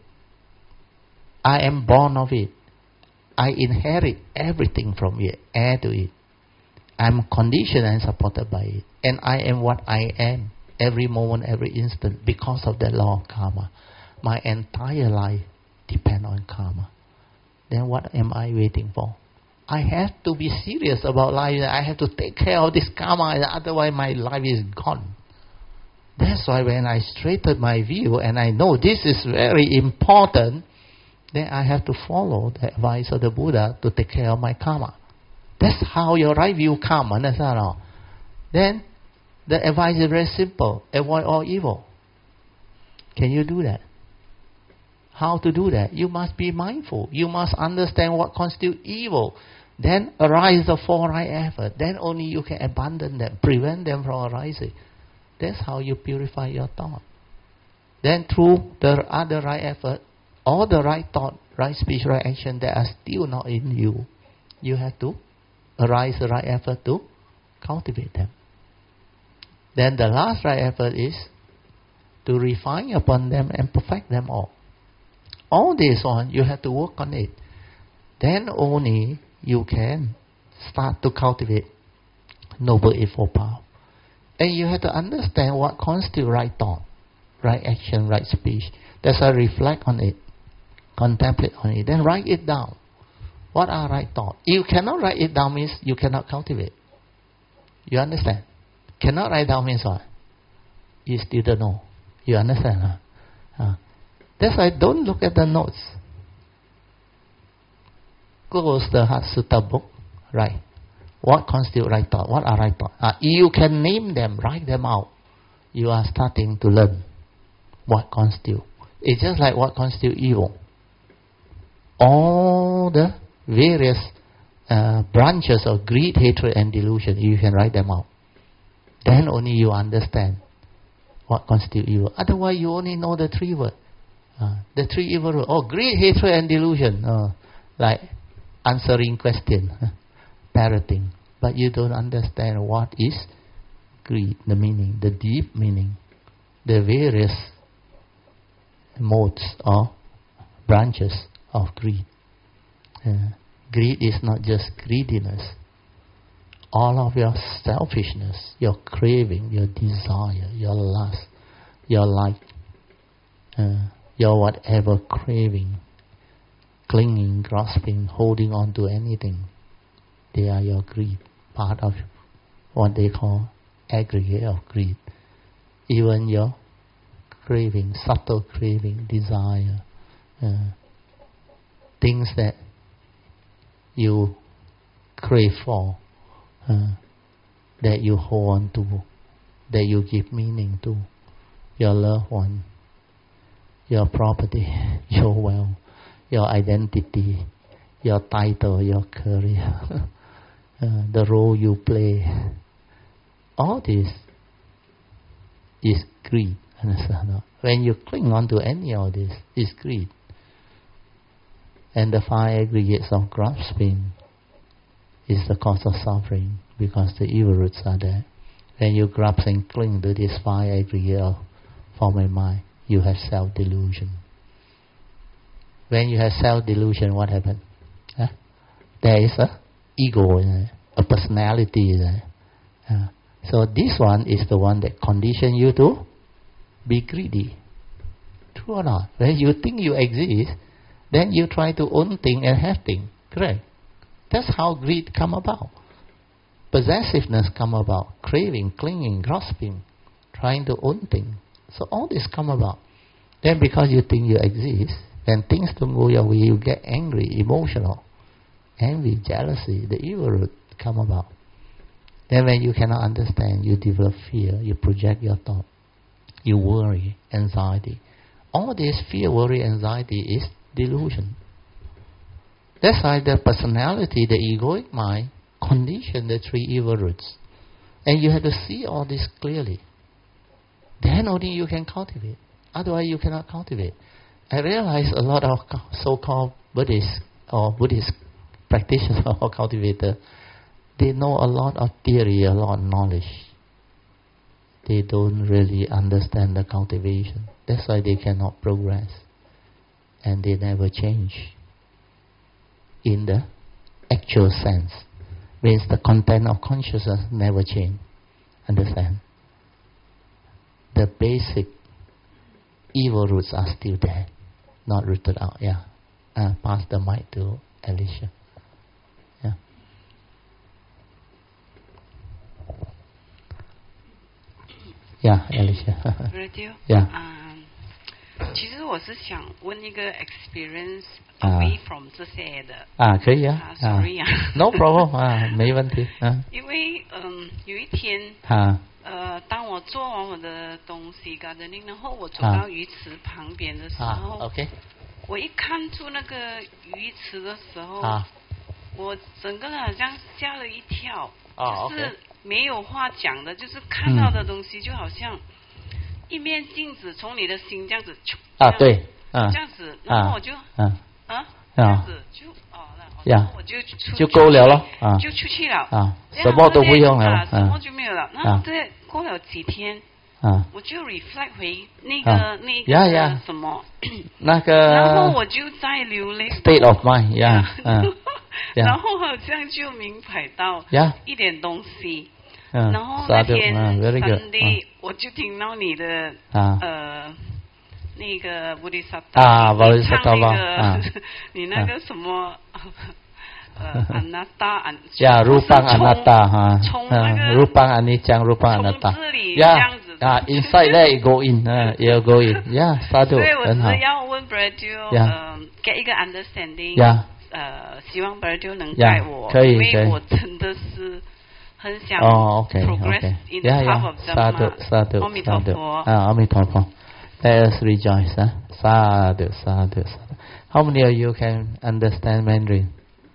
I am born of it. I inherit everything from it, heir to it. I am conditioned and supported by it. And I am what I am, every moment, every instant, because of the law of karma. My entire life depends on karma. Then what am I waiting for? I have to be serious about life. I have to take care of this karma, otherwise my life is gone. That's why when I straighten my view and I know this is very important, then I have to follow the advice of the Buddha to take care of my karma. That's how your right view comes, understand or? Then the advice is very simple. Avoid all evil. Can you do that? How to do that? You must be mindful. You must understand what constitutes evil. Then arise the four right effort. Then only you can abandon them, prevent them from arising. That's how you purify your thought. Then through the other right effort, all the right thought, right speech, right action that are still not in you, you have to arise the right effort to cultivate them. Then the last right effort is to refine upon them and perfect them all. All this on, you have to work on it. Then only you can start to cultivate noble eightfold path. And you have to understand what constitutes right thought, right action, right speech. That's why reflect on it, contemplate on it, then write it down. What are right thoughts? You cannot write it down means you cannot cultivate. You understand? Cannot write down means what? You still don't know. You understand? Huh? Uh, that's why don't look at the notes. Close the Heart Sutta book, right? What constitutes right thought? What are right thoughts? Uh, you can name them, write them out. You are starting to learn what constitutes. It's just like what constitutes evil. All the various uh, branches of greed, hatred and delusion, you can write them out. Then only you understand what constitutes evil. Otherwise you only know the three words. Uh, the three evil words. Oh, greed, hatred and delusion. Uh, like answering question, uh, parroting. But you don't understand what is greed, the meaning, the deep meaning, the various modes or branches of greed. Uh, greed is not just greediness. All of your selfishness, your craving, your desire, your lust, your like, uh, your whatever craving, clinging, grasping, holding on to anything, they are your greed, part of what they call aggregate of greed. Even your craving, subtle craving, desire, uh, things that you crave for, uh, that you hold on to, that you give meaning to, your loved one, your property, your wealth, your identity, your title, your career, uh, the role you play. All this is greed. Understand? When you cling on to any of this, it's greed. And the five aggregates of grasping is the cause of suffering, because the evil roots are there. When you grasp and cling to this five aggregates of form and mind, you have self-delusion. When you have self-delusion, what happens? Huh? There is a ego in it, a personality in it. Uh, so this one is the one that conditions you to be greedy. True or not? When you think you exist, then you try to own things and have things. Correct? That's how greed come about. Possessiveness come about. Craving, clinging, grasping, trying to own things. So all this come about. Then because you think you exist, when things don't go your way, you get angry, emotional, envy, jealousy, the evil root come about. Then when you cannot understand, you develop fear, you project your thought, you worry, anxiety. All this fear, worry, anxiety is delusion. That's why the personality, the egoic mind, condition the three evil roots. And you have to see all this clearly. Then only you can cultivate. Otherwise you cannot cultivate. I realize a lot of so-called Buddhists or Buddhist practitioners or cultivators, they know a lot of theory, a lot of knowledge. They don't really understand the cultivation. That's why they cannot progress. And they never change in the actual sense. Means the content of consciousness never change. Understand? The basic evil roots are still there, not rooted out. Yeah. Uh, pass the mic to Alicia. Yeah. Yeah, Alicia. Radio. Yeah. Um, 其实我是想问一个 experience Ah. away from 这些的。 啊，可以啊。 啊 sorry 啊。 No problem 啊，没问题啊。 因为嗯，有一天。 啊。 呃，当我做完我的东西 gardening， 然后我走到鱼池旁边的时候， 啊 OK。 我一看出那个鱼池的时候， 啊。 我整个人好像吓了一跳， 啊、 就是没有话讲的，就是看到的东西就好像一面镜子从你的心这样子， 啊对， 啊，这样子，然后我就， 啊， 啊，这样子就哦， 然后我就出就够了咯，啊， 就出去了， 啊，什么都不用了， 啊，什么就没有了。然后这过了几天，啊，我就 reflect 回那个那个什么， 那个， 然后我就在流泪 ，state of mind，呀，嗯。 然后好像就明白到一点东西， yeah. 然後那天 Sunday 我就聽到你的、 啊、 呃那個 Bodhisattva 啊你唱那個、 啊、 你那個什麼、啊、呃 Anatta 呀 Rupang Anatta 哈， 從那個 Rupang Anicca Rupang Anatta 從這裡這樣子啊 inside there go in 啊 you go in 呀 sadhu 所以我只是要問 Brad 呃 get 一個 understanding 呀呃，希望 Brad 能帶我， yeah, 可以因為我真的是很想 oh, okay, progress okay. in the yeah, path yeah. of Dhamma. Sadhu, sadhu, 阿彌陀佛。 啊，阿彌陀佛。Let us rejoice, huh? Sadhu, sadhu, sadhu. How many of you can understand Mandarin?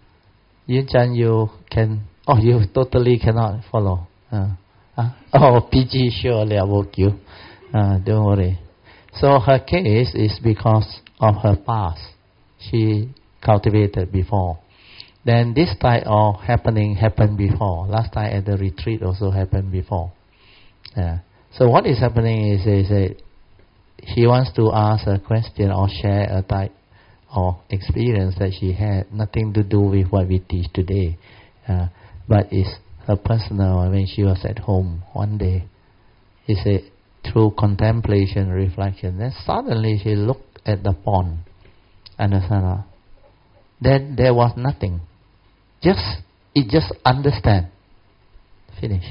Yin Chan, you can. Oh, you totally cannot follow. Uh, uh, oh, P G sure will you. Uh, don't worry. So her case is because of her past. She cultivated before. Then this type of happening happened before. Last time at the retreat also happened before. Yeah. So what is happening is, is that she wants to ask a question or share a type of experience that she had, nothing to do with what we teach today. Uh, but it's her personal, when she was at home one day. She said, through contemplation, reflection, then suddenly she looked at the pond. Understand? Then there was nothing. Just, it just understand. Finish.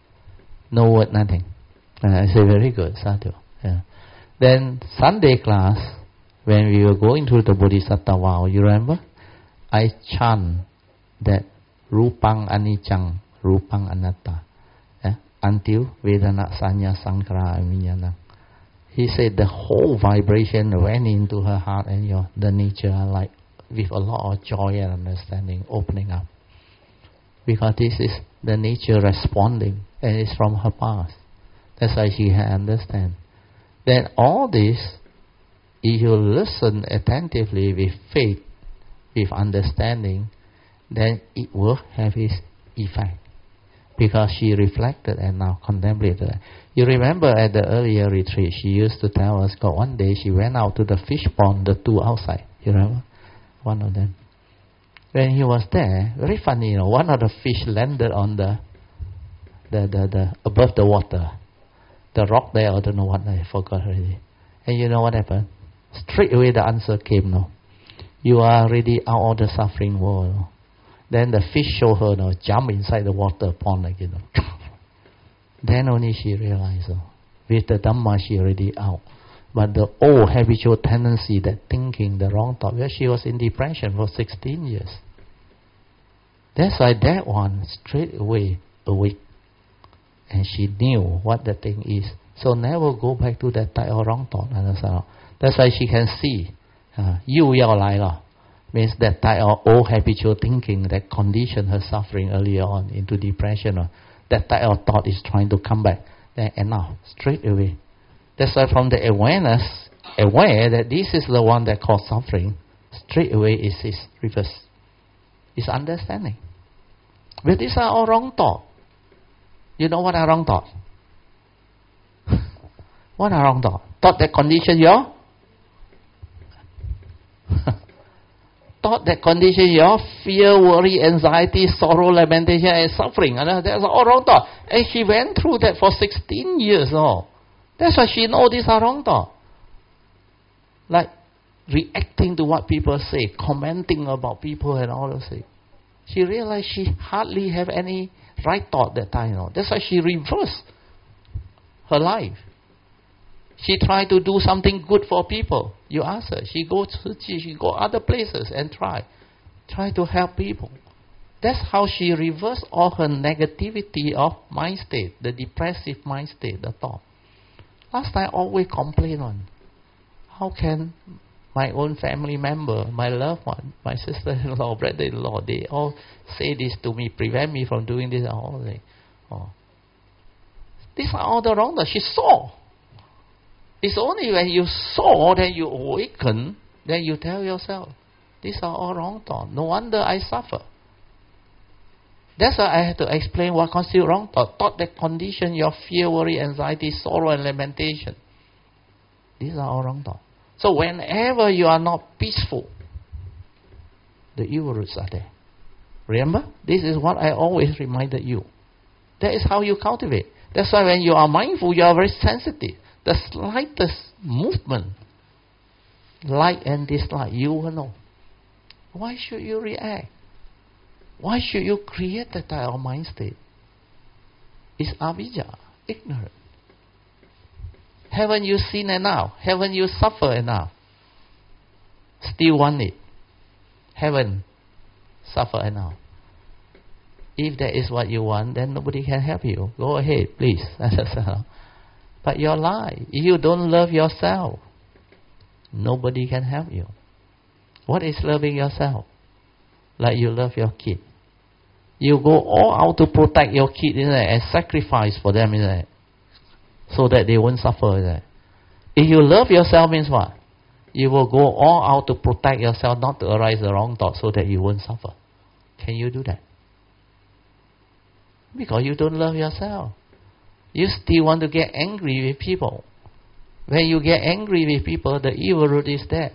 No word, nothing. Uh, I say, very good, sadhu. Yeah. Then Sunday class, when we were going through the Bodhisattva vow, you remember? I chant that Rupang Anicca, Rupang Anatta, yeah? Until Vedana Sanya Sankara Vinyana. He said the whole vibration went into her heart and your the nature like with a lot of joy and understanding opening up. Because this is the nature responding and it's from her past. That's why she can understand. Then all this, if you listen attentively with faith, with understanding, then it will have its effect. Because she reflected and now contemplated. You remember at the earlier retreat, she used to tell us, God, one day she went out to the fish pond, the two outside. You remember? One of them. When he was there, very funny, you know, one of the fish landed on the, the, the, the above the water. The rock there, I don't know what, I forgot already. And you know what happened? Straight away the answer came, no. You are already out of the suffering world. No? Then the fish showed her, no, jump inside the water pond again. No? Then only she realized, no, with the Dhamma she already out. But the old habitual tendency, that thinking, the wrong thought, well, she was in depression for sixteen years. That's why that one straight away awake. And she knew what the thing is. So never go back to that type of wrong thought. Understand? That's why she can see. Uh, 又要来了 means that type of old habitual thinking that conditioned her suffering earlier on into depression. Or that type of thought is trying to come back. Then and now, straight away. That's why from the awareness, aware that this is the one that caused suffering, straight away is is reverse. It's understanding. But these are all wrong thoughts. You know what are wrong thoughts? What are wrong thoughts? Thought that condition your thought that condition your fear, worry, anxiety, sorrow, lamentation, and suffering. And that's all wrong thought. And she went through that for sixteen years. Oh. That's why she knows these are wrong thoughts. Like reacting to what people say, commenting about people and all those things. She realized she hardly have any right thought that time. You know. That's why she reversed her life. She tried to do something good for people. You ask her. She goes to, she go other places and try. Try to help people. That's how she reversed all her negativity of mind state, the depressive mind state, the thought. Last time I always complain on, how can my own family member, my loved one, my sister-in-law, brother-in-law, they all say this to me, prevent me from doing this. All they, oh. These are all the wrong thoughts. She saw. It's only when you saw, then you awaken, then you tell yourself, these are all wrong thoughts. No wonder I suffer. That's why I have to explain what constitutes wrong thought. Thought that condition your fear, worry, anxiety, sorrow, and lamentation. These are all wrong thoughts. So whenever you are not peaceful, the evil roots are there. Remember? This is what I always reminded you. That is how you cultivate. That's why when you are mindful, you are very sensitive. The slightest movement, like and dislike, you will know. Why should you react? Why should you create that type of mind state? It's avijja, ignorant. Haven't you seen enough? Haven't you suffered enough? Still want it. Haven't suffered enough. If that is what you want, then nobody can help you. Go ahead, please. But your life, if you don't love yourself, nobody can help you. What is loving yourself? Like you love your kid. You go all out to protect your kid, isn't it? And sacrifice for them, isn't it? So that they won't suffer, isn't it? If you love yourself means what? You will go all out to protect yourself, not to arise the wrong thought, so that you won't suffer. Can you do that? Because you don't love yourself. You still want to get angry with people. When you get angry with people, the evil root is there.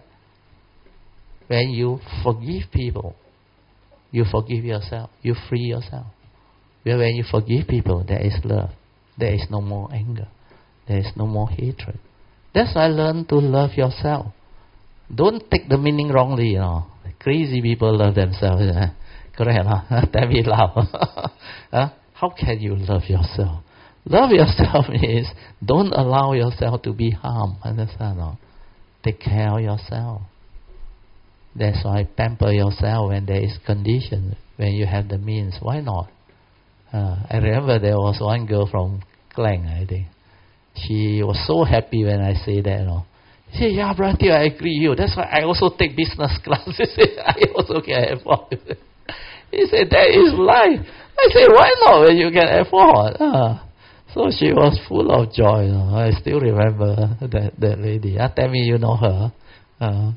When you forgive people, you forgive yourself. You free yourself. When you forgive people, there is love. There is no more anger. There is no more hatred. That's why learn to love yourself. Don't take the meaning wrongly, you know. Crazy people love themselves. Eh? Correct, huh? Tell me loud. Huh? How can you love yourself? Love yourself means don't allow yourself to be harmed. Understand? No? Take care of yourself. That's why pamper yourself when there is condition, when you have the means. Why not? Uh, I remember there was one girl from Klang, I think. She was so happy when I say that. You know. She said, yeah, brother, I agree with you. That's why I also take business class. She said, I also can afford it. He said, that is life. I said, why not when you can afford? Uh, so she was full of joy. You know. I still remember that, that lady. Uh, tell me you know her. Uh,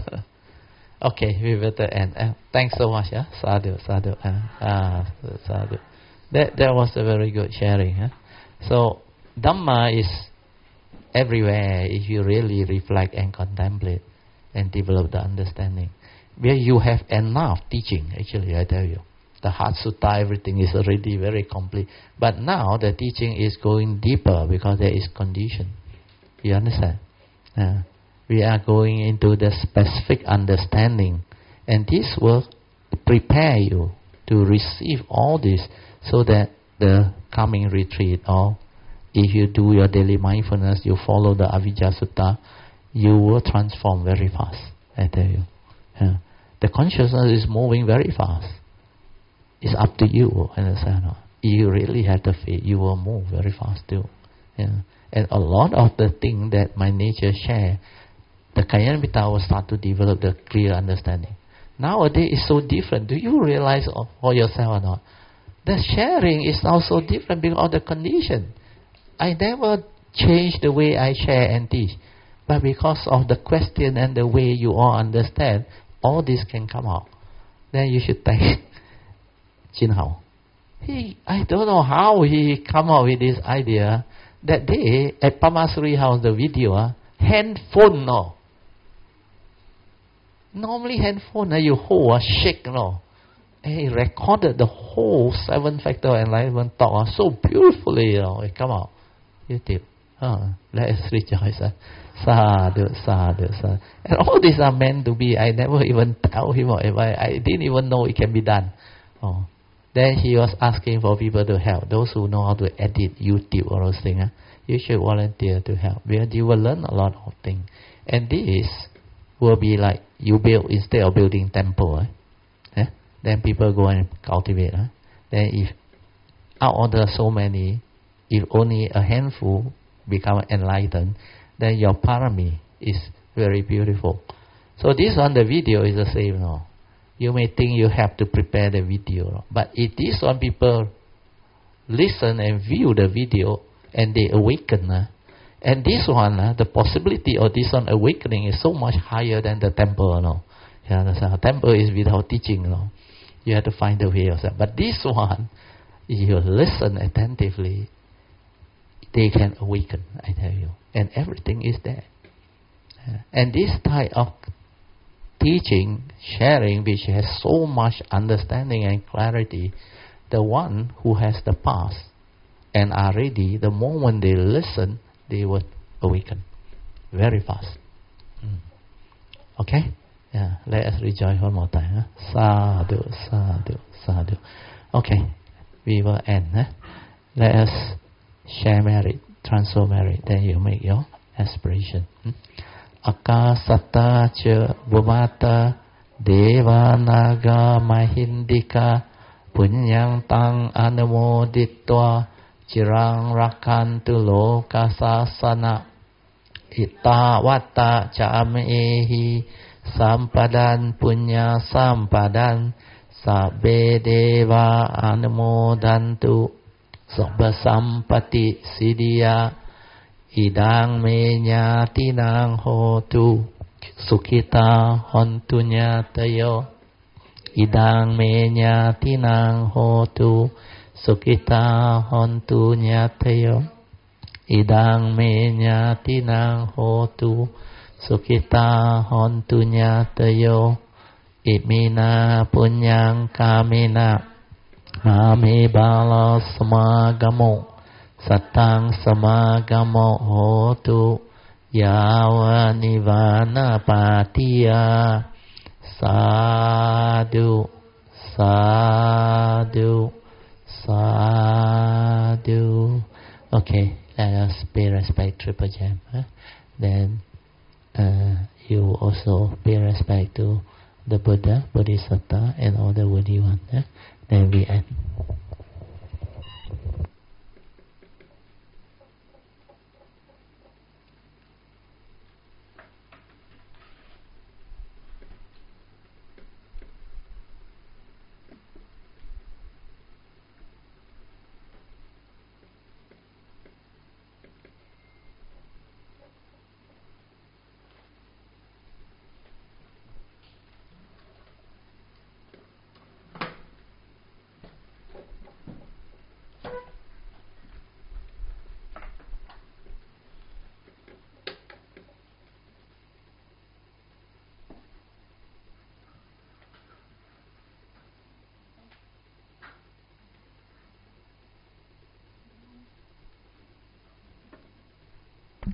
okay, we better end. Uh, thanks so much. Yeah? Sadhu, sadhu. Uh, uh, sadhu. That, that was a very good sharing. Huh? So, Dhamma is everywhere if you really reflect and contemplate and develop the understanding. Where you have enough teaching, actually, I tell you. The Heart Sutta, everything is already very complete. But now the teaching is going deeper because there is condition. You understand? Uh, we are going into the specific understanding. And this will prepare you to receive all this so that the coming retreat, or if you do your daily mindfulness, you follow the Avijja Sutta, you will transform very fast, I tell you. Yeah. The consciousness is moving very fast. It's up to you, understand? If you really have the faith, you will move very fast too. Yeah. And a lot of the things that my nature share, the Kalyanamitta will start to develop the clear understanding. Nowadays it's so different. Do you realize for yourself or not? The sharing is now so different because of the condition. I never change the way I share and teach. But because of the question and the way you all understand, all this can come out. Then you should thank Chin Hao. He, I don't know how he come up with this idea. That day at Pamasuri House, the video, uh, handphone, no. Normally handphone, uh, you hold, uh, shake, no. And he recorded the whole seven factor enlightenment talk uh, so beautifully, you know. It come out. YouTube. Uh, let us rejoice. Uh. Sadhu, sadhu, sadhu. And all these are meant to be. I never even tell him or I, I didn't even know it can be done. Oh. Then he was asking for people to help. Those who know how to edit YouTube or those things, huh? You should volunteer to help. Because you will learn a lot of things. And this will be like you build, instead of building temple, eh? Eh? Then people go and cultivate. Huh? Then if out of the so many, if only a handful become enlightened, then your parami is very beautiful. So this one, the video is the same. No? You may think you have to prepare the video. No? But if this one people listen and view the video and they awaken, uh, and this one, uh, the possibility of this one awakening is so much higher than the temple. No? You understand? Temple is without teaching. No? You have to find the way yourself. But this one, if you listen attentively, they can awaken, I tell you. And everything is there. And this type of teaching, sharing, which has so much understanding and clarity, the one who has the past and are ready, the moment they listen, they will awaken very fast. Mm. Okay? Yeah. Let us rejoice one more time. Huh? Sadhu, sadhu, sadhu. Okay. We will end. Huh? Let us share merit, transfer merit. Then you make your aspiration. Hmm? Akasata cha bhumata deva naga mahindika punyang tang anumoditva cirang rakantu loka sasana itawata camehi sampadan punya sampadan sabbe deva anumodantu sabba sampati siddhya idang menya tinang hotu sukhita hontu nyatayo idang menya tinang hotu sukhita hontu nyatayo idang menya tinang hotu sukhita hontu nyatayo imina punyang kamena Nami bala samagamo satang samagamo hotu yawa nivana patiya sadhu sadhu sadhu. Okay, let us pay respect Triple Gem. Huh? Then uh, you also pay respect to the Buddha, Bodhisattva, and all the worthy ones. Huh? Then we end.